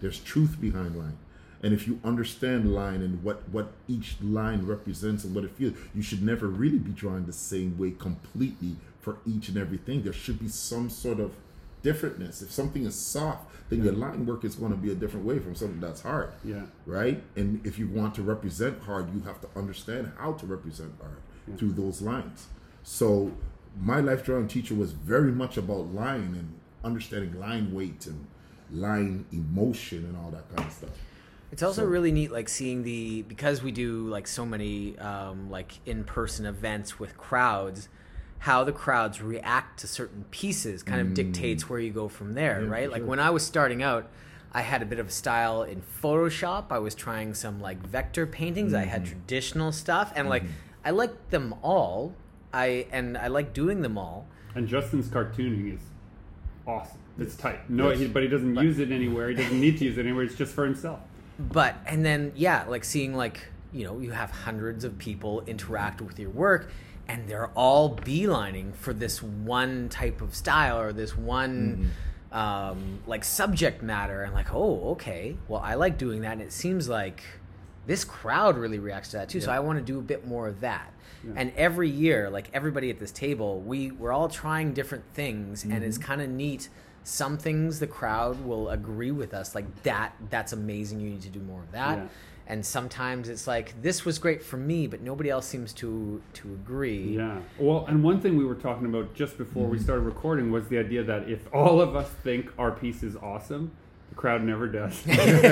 There's truth behind line. And if you understand line and what, what each line represents and what it feels, you should never really be drawing the same way completely for each and everything. There should be some sort of differentness. If something is soft, then your line work is going to be a different way from something that's hard. Yeah. Right? And if you want to represent hard, you have to understand how to represent hard yeah. through those lines. So my life drawing teacher was very much about line and understanding line weight and line emotion and all that kind of stuff. It's also So- really neat, like seeing the, because we do like so many um, like in-person events with crowds, how the crowds react to certain pieces kind of dictates where you go from there, Yeah, right? for Like sure. when I was starting out, I had a bit of a style in Photoshop. I was trying some like vector paintings. I had traditional stuff, and like I liked them all. I and I like doing them all. And Justin's cartooning is awesome. It's tight. No, Yes. he, but he doesn't use it anywhere. He doesn't need to use it anywhere. It's just for himself. But and then yeah, like seeing like, you know, you have hundreds of people interact with your work, and they're all beelining for this one type of style or this one Mm-hmm. um, like subject matter, and like, oh, okay, well, I like doing that, and it seems like this crowd really reacts to that too. So I want to do a bit more of that. Yeah. And every year, like everybody at this table, we we're all trying different things, and Mm-hmm. it's kind of neat. Some things the crowd will agree with us, like that. That's amazing. You need to do more of that. Yeah. And sometimes it's like, this was great for me, but nobody else seems to to agree. Yeah. Well, and one thing we were talking about just before we started recording was the idea that if all of us think our piece is awesome, the crowd never does.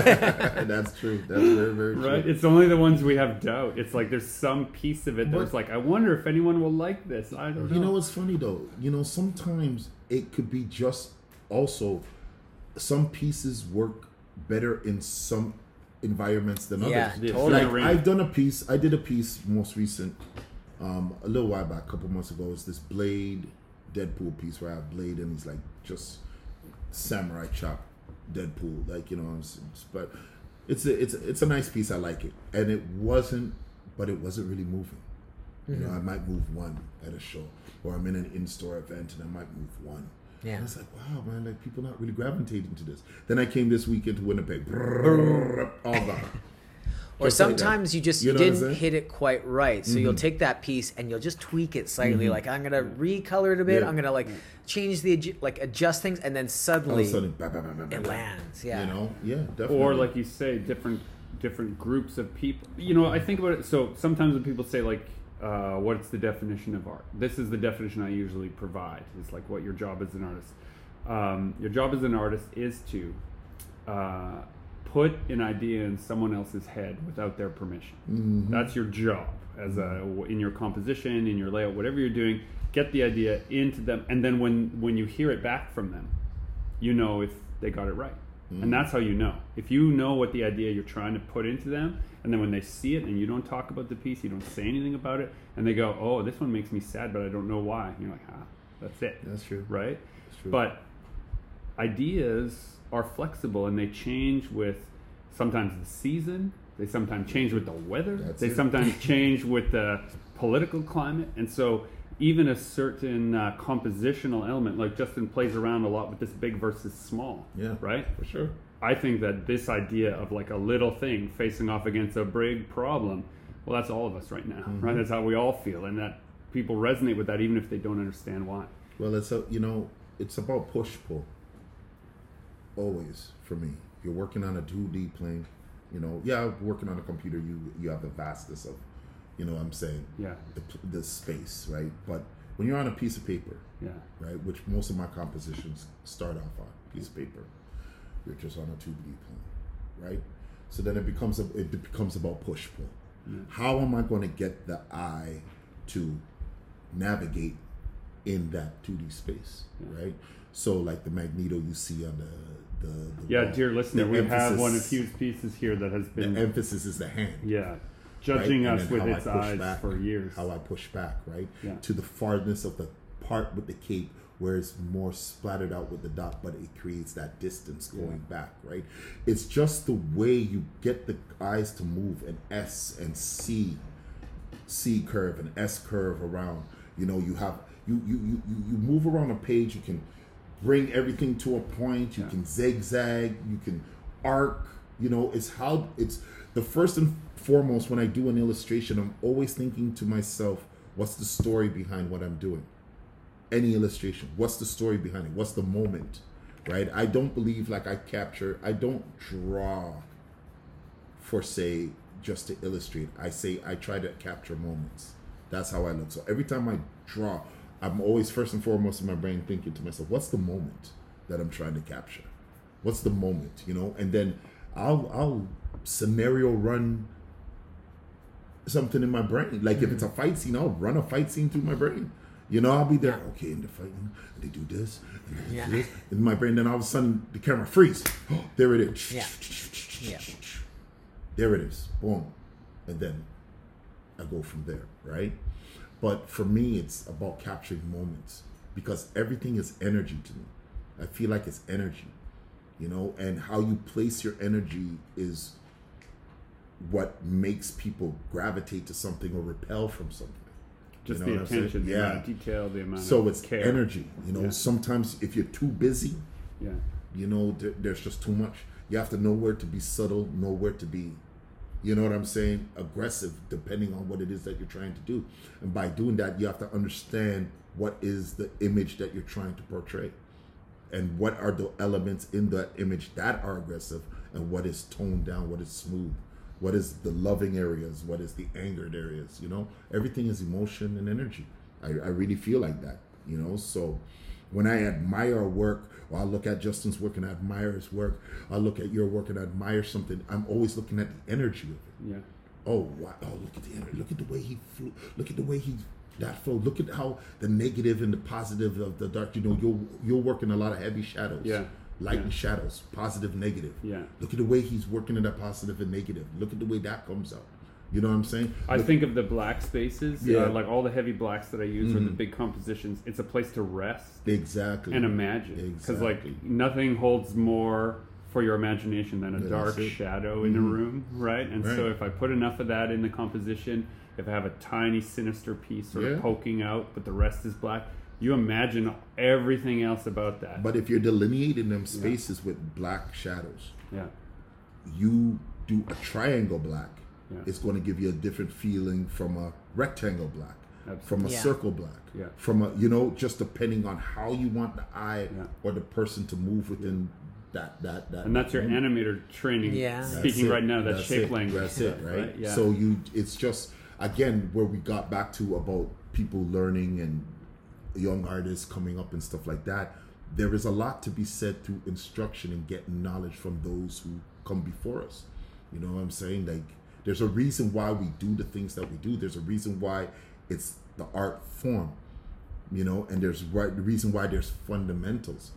That's true. That's very, very true. Right? It's only the ones we have doubt. It's like there's some piece of it that But- was like, I wonder if anyone will like this. I don't know. You know what's funny though? You know, sometimes it could be just also some pieces work better in some environments than others. Yeah, Yeah, totally. Like I've done a piece, I did a piece most recent, um, a little while back, a couple months ago. It's this Blade Deadpool piece where I have Blade and he's like just samurai chop Deadpool, like, you know, it's, it's- but it's a, it's a, it's a nice piece. I like it, and it wasn't, but it wasn't really moving. You know, I might move one at a show, or I'm in an in-store event and I might move one. Yeah. And it's like, wow, man, like people not really gravitating to this. Then I came this weekend to Winnipeg, brrrr, all gone. Or Just like that. sometimes you just You you know what I'm didn't saying? hit it quite right. So you'll take that piece and you'll just tweak it slightly. Like, I'm gonna recolor it a bit. Yeah. I'm gonna like change the adju- like adjust things, and then All of suddenly a sudden, bah, bah, bah, bah, bah, it bah. lands. Yeah. You know, yeah, definitely. Or like you say, different different groups of people. You know, I think about it. So sometimes when people say like, uh, "What's the definition of art?" This is the definition I usually provide. It's like what your job as an artist. Um, your job as an artist is to uh, put an idea in someone else's head without their permission. Mm-hmm. That's your job as a in your composition, in your layout, whatever you're doing. Get the idea into them, and then when when you hear it back from them, you know if they got it right. And that's how you know. If you know what the idea you're trying to put into them, and then when they see it and you don't talk about the piece, you don't say anything about it, and they go, "Oh, this one makes me sad, but I don't know why." And you're like, "Ah, that's it." That's true. Right? That's true. But ideas are flexible and they change with sometimes the season. They sometimes change with the weather. That's they it. sometimes change with the political climate. And so even a certain uh, compositional element, like Justin plays around a lot with this big versus small. Yeah, Right? for sure. I think that this idea of like a little thing facing off against a big problem, well, that's all of us right now, Mm-hmm. right? That's how we all feel. And that people resonate with that even if they don't understand why. Well, it's a, you know, it's about push pull. Always for me. You're working on a two D plane. You know, yeah, working on a computer, you you have the vastness of, you know what I'm saying, Yeah. the, the space, right? But when you're on a piece of paper, Yeah. right, which most of my compositions start off on piece of paper, you're just on a two D plane, right? So then it becomes a, it becomes about push pull. How am I going to get the eye to navigate in that two D space, Yeah. right? So like the Magneto you see on the the, the Yeah, wall, dear listener, the we have emphasis- one of Hugh's pieces here that has The been, emphasis is the hand. yeah, judging right? And us then with how I its push eyes back, for years. How I push back, right? Yeah. To the farness of the part with the cape where it's more splattered out with the dot, but it creates that distance going back, right? It's just the way you get the eyes to move an S and C, C curve, an S curve around. You know, you have, you, you, you, you you move around a page, you can bring everything to a point, you Yeah. can zigzag, you can arc, you know, it's how it's the first and foremost when I do an illustration, I'm always thinking to myself, what's the story behind what I'm doing? Any illustration, what's the story behind it? What's the moment, right? I don't believe like I capture, I don't draw for say, just to illustrate. I say, I try to capture moments. That's how I look. So every time I draw, I'm always first and foremost in my brain thinking to myself, what's the moment that I'm trying to capture? What's the moment, you know? And then I'll I'll scenario run something in my brain. Like if it's a fight scene, I'll run a fight scene through my brain. You know, I'll be there, okay, and they're fighting, and they do this, and they do Yeah. this in my brain. Then all of a sudden, the camera freeze. Oh, there it is. Yeah. Yeah. There it is. Boom. And then I go from there, right? But for me, it's about capturing moments because everything is energy to me. I feel like it's energy, you know, and how you place your energy is what makes people gravitate to something or repel from something. Just You know the what I'm saying? attention, the Yeah. amount of detail, the amount So of it's care. energy, you know. Yeah. Sometimes if you're too busy, Yeah. you know, there, there's just too much. You have to know where to be subtle, know where to be, you know what I'm saying, aggressive, depending on what it is that you're trying to do. And by doing that, you have to understand what is the image that you're trying to portray. And what are the elements in that image that are aggressive and what is toned down, what is smooth. What is the loving areas? What is the angered areas? You know, everything is emotion and energy. I, I really feel like that, you know. So when I admire work, or I look at Justin's work and I admire his work, I look at your work and I admire something, I'm always looking at the energy of it. Yeah. Oh, wow. Oh, look at the energy. Look at the way he flew. Look at the way he that flow. Look at how the negative and the positive of the dark. You know, you'll you'll work in a lot of heavy shadows. Yeah. Light Yeah. and shadows, positive, negative. Yeah. Look at the way he's working in that positive and negative. Look at the way that comes out. You know what I'm saying? I Look- think of the black spaces, Yeah. uh, like all the heavy blacks that I use or the Mhm. big compositions. It's a place to rest exactly and imagine. Because like Exactly. nothing holds more for your imagination than a Yeah, dark that's it. shadow in a Mhm. room, right? And so Right. if I put enough of that in the composition, if I have a tiny sinister piece sort Yeah. of poking out, but the rest is black, you imagine everything else about that. But if you're delineating them spaces with black shadows, yeah, you do a triangle black, Yeah. it's going to give you a different feeling from a rectangle black, Absolutely. from a Yeah. circle black, Yeah. from a, you know, just depending on how you want the eye Yeah. or the person to move within that, that, that. and that's your moment. animator training Yeah. That's speaking it. right now, that That's shape it. language. That's it, right? Yeah. So you, it's just again where we got back to about people learning and young artists coming up and stuff like that. There is a lot to be said through instruction and getting knowledge from those who come before us. You know what I'm saying? Like, there's a reason why we do the things that we do. There's a reason why it's the art form. You know, and there's right the reason why there's fundamentals.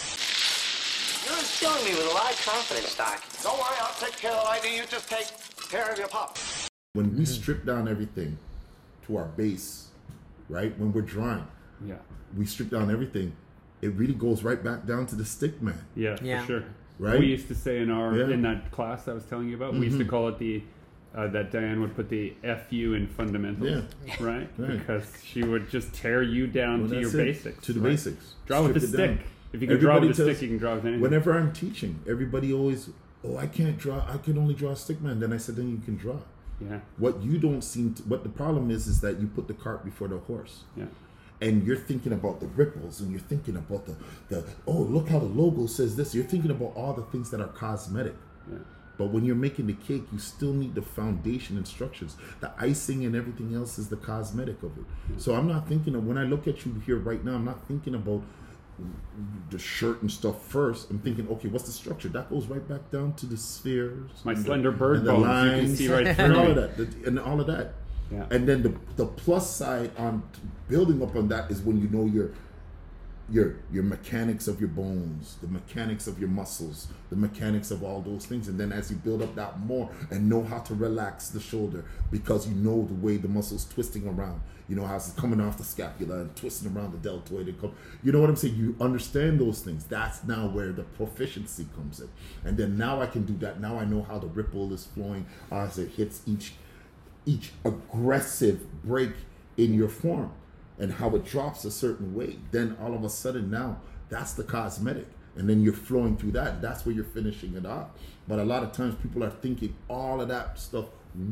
You're instilling me with a lot of confidence, Doc. Don't worry, I'll take care of I D. You just take care of your pop. When we strip down everything to our base, right? When we're drawing, yeah, we strip down everything. It really goes right back down to the stick man. Yeah, Yeah. for sure. Right? We used to say in our Yeah. in that class I was telling you about, we used to call it the uh, that Diane would put the F U in fundamentals, right? Right. Because she would just tear you down Well, to your that's it. basics, To the right? basics. Draw with the Strip it down. stick. If you can draw Everybody with the tells- stick, you can draw with anything. Whenever I'm teaching, everybody always, oh, I can't draw. I can only draw a stick man. Then I said, then you can draw. Yeah, What you don't seem to, what the problem is, is that you put the cart before the horse. yeah, And you're thinking about the ripples and you're thinking about the, the, oh, look how the logo says this. You're thinking about all the things that are cosmetic. yeah. But when you're making the cake, you still need the foundation instructions. The icing and everything else is the cosmetic of it. So I'm not thinking of, when I look at you here right now, I'm not thinking about the shirt and stuff first. I'm thinking, okay, what's the structure? That goes right back down to the spheres. My and the- slender bird and the bones, you can lines, see right and through all me. of that. the- And all of that. Yeah. And then the, the plus side on building up on that is when you know your your your mechanics of your bones, the mechanics of your muscles, the mechanics of all those things. And then as you build up that more and know how to relax the shoulder because you know the way the muscle's twisting around, you know how it's coming off the scapula and twisting around the deltoid and come, you know what I'm saying? You understand those things. That's now where the proficiency comes in. And then now I can do that. Now I know how the ripple is flowing as it hits each each aggressive break in your form and how it drops a certain way. Then all of a sudden now that's the cosmetic. and then you're flowing through that. That's where you're finishing it off. But a lot of times people are thinking all of that stuff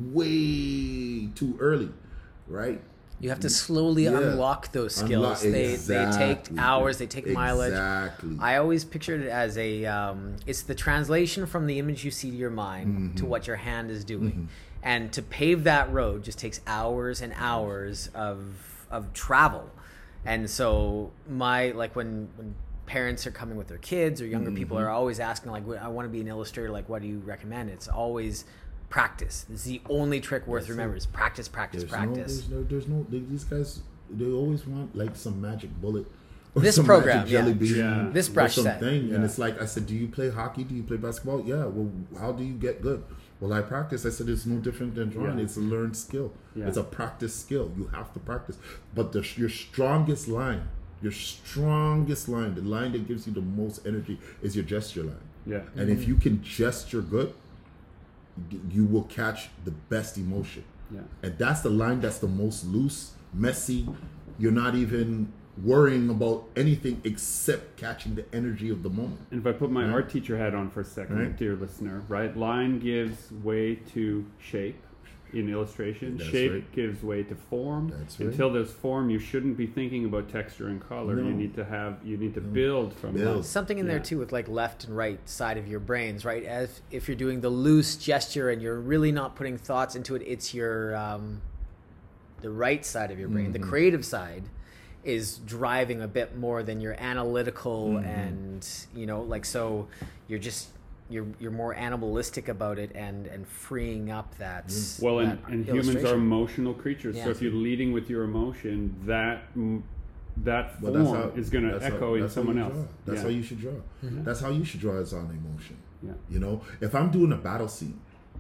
way too early, right? You have to slowly Yeah. unlock those skills. Unlock- they exactly. they take hours. They take mileage. Exactly. I always pictured it as a um, it's the translation from the image you see to your mind Mm-hmm. to what your hand is doing, and to pave that road just takes hours and hours of of travel. And so my like when when parents are coming with their kids or younger people Mm-hmm. are always asking like, I want to be an illustrator. Like, what do you recommend? It's always practice. This is the only trick worth remembering. Is practice, practice, There's practice. No, there's no, there's no. They, these guys, they always want like some magic bullet. Or This some program, magic jelly yeah. bean, Yeah. This or brush set. something. Yeah. And it's like I said, do you play hockey? Do you play basketball? Yeah. Well, how do you get good? Well, I practice. I said it's no different than drawing. Yeah. It's a learned skill. Yeah. It's a practice skill. You have to practice. But the, your strongest line, your strongest line, the line that gives you the most energy, is your gesture line. Yeah. And if you can gesture good, you will catch the best emotion. Yeah. And that's the line that's the most loose, messy. You're not even worrying about anything except catching the energy of the moment. And if I put my Right. art teacher hat on for a second, Right. dear listener, right? Line gives way to shape in illustration. That's shape right. gives way to form. That's right. Until there's form, you shouldn't be thinking about texture and color. No. You need to have, you need to build from Build. that. Something in there Yeah. too with like left and right side of your brains, right? As if you're doing the loose gesture and you're really not putting thoughts into it, it's your um, the right side of your brain. The creative side is driving a bit more than your analytical and you know, like so you're just you're you're more animalistic about it and and freeing up that. Well, and, that and humans are illustration. emotional creatures. Yeah. So if you're leading with your emotion, that mm, that But form that's how, is going to that's how- echo in that's how someone you else. draw. That's Yeah. how you should draw. That's how you should draw is on emotion. Yeah. You know, if I'm doing a battle scene,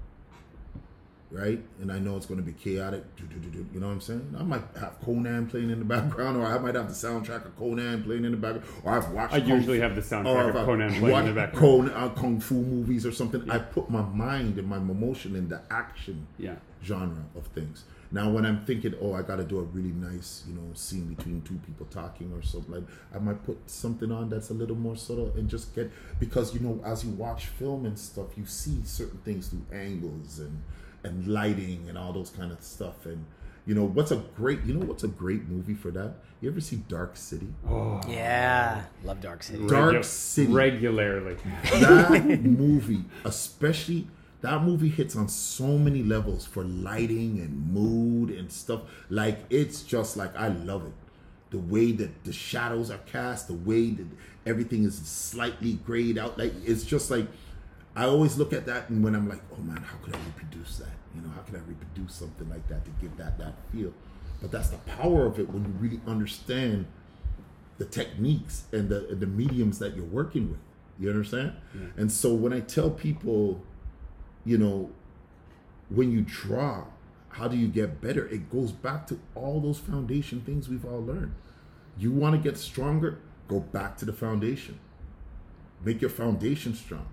right, and I know it's going to be chaotic, do, do, do, do, you know what I'm saying? I might have Conan playing in the background, or I might have the soundtrack of Conan playing in the background, or I've watched. I Kung usually Fu- have the soundtrack or of if I've Conan playing in the watched background. Kung, uh, Kung Fu movies or something. I put my mind and my emotion in the action Yeah. genre of things. Now, when I'm thinking, oh, I got to do a really nice, you know, scene between two people talking or something, like I might put something on that's a little more subtle and just get, because you know, as you watch film and stuff, you see certain things through angles and and lighting and all those kind of stuff. And you know, what's a great, you know, what's a great movie for that? You ever see Dark City? Oh, Yeah, love Dark City. Dark Regu- City. regularly. That movie, especially that movie, hits on so many levels for lighting and mood and stuff. Like it's just like, I love it. The way that the shadows are cast, the way that everything is slightly grayed out. Like it's just like, I always look at that and when I'm like, oh man, how could I reproduce that? You know, how could I reproduce something like that to give that that feel? But that's the power of it when you really understand the techniques and the the mediums that you're working with. You understand? Yeah. And so when I tell people, you know, when you draw, how do you get better? It goes back to all those foundation things we've all learned. You want to get stronger? Go back to the foundation. Make your foundation strong.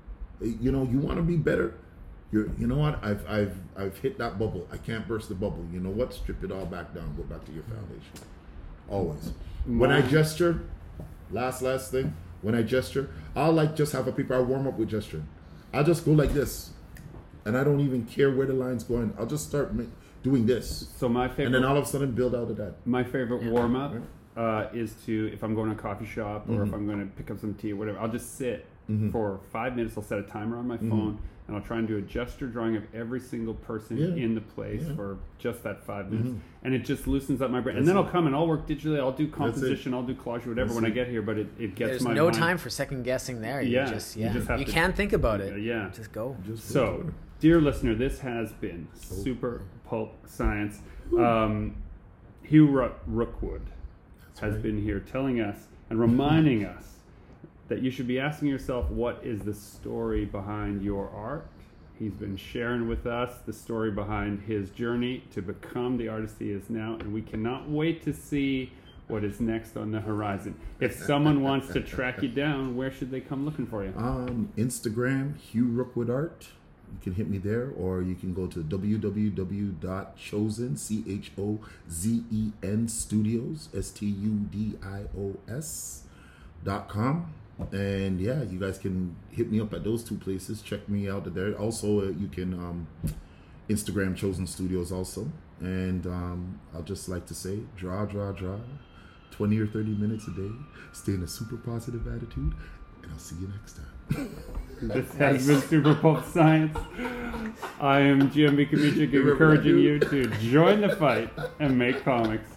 You know, you want to be better? You're, you know what? I've I've I've hit that bubble. I can't burst the bubble. You know what? Strip it all back down. Go back to your foundation. Always. When I gesture, last last thing. When I gesture, I'll like just have a people. I warm up with gesturing. I'll just go like this, and I don't even care where the line's going. I'll just start ma- doing this, So my favorite and then all of a sudden build out of that. My favorite warm up uh, is to, if I'm going to a coffee shop or Mm-hmm. if I'm going to pick up some tea or whatever, I'll just sit for five minutes. I'll set a timer on my phone and I'll try and do a gesture drawing of every single person Mm-hmm. Yeah. in the place Yeah. for just that five minutes. And it just loosens up my brain. That's and then it. I'll come and I'll work digitally. I'll do it. composition, I'll do collage, whatever That's when I it. get here, but it, it gets There's my no mind. time for second guessing there. You Yeah, just you yeah. You, just have to- can't think about it. Yeah. Just go. Just So, dear listener, this has been Super Pulp Science. Um, Hugh Rook- Rookwood has right. been here telling us and reminding us that you should be asking yourself, what is the story behind your art? He's been sharing with us the story behind his journey to become the artist he is now, and we cannot wait to see what is next on the horizon. If someone wants to track you down, where should they come looking for you? Um, Instagram, Hugh Rookwood Art. You can hit me there, or you can go to w w w dot chosen, C H O Z E N Studios, S T U D I O S dot com. and yeah, you guys can hit me up at those two places. Check me out there. Also, uh, you can um, Instagram Chosen Studios also. And um, I'll just like to say, draw, draw, draw. twenty or thirty minutes a day. Stay in a super positive attitude. And I'll see you next time. This has been Super Pulp Science. I am G M B Komichik, encouraging you to join the fight and make comics.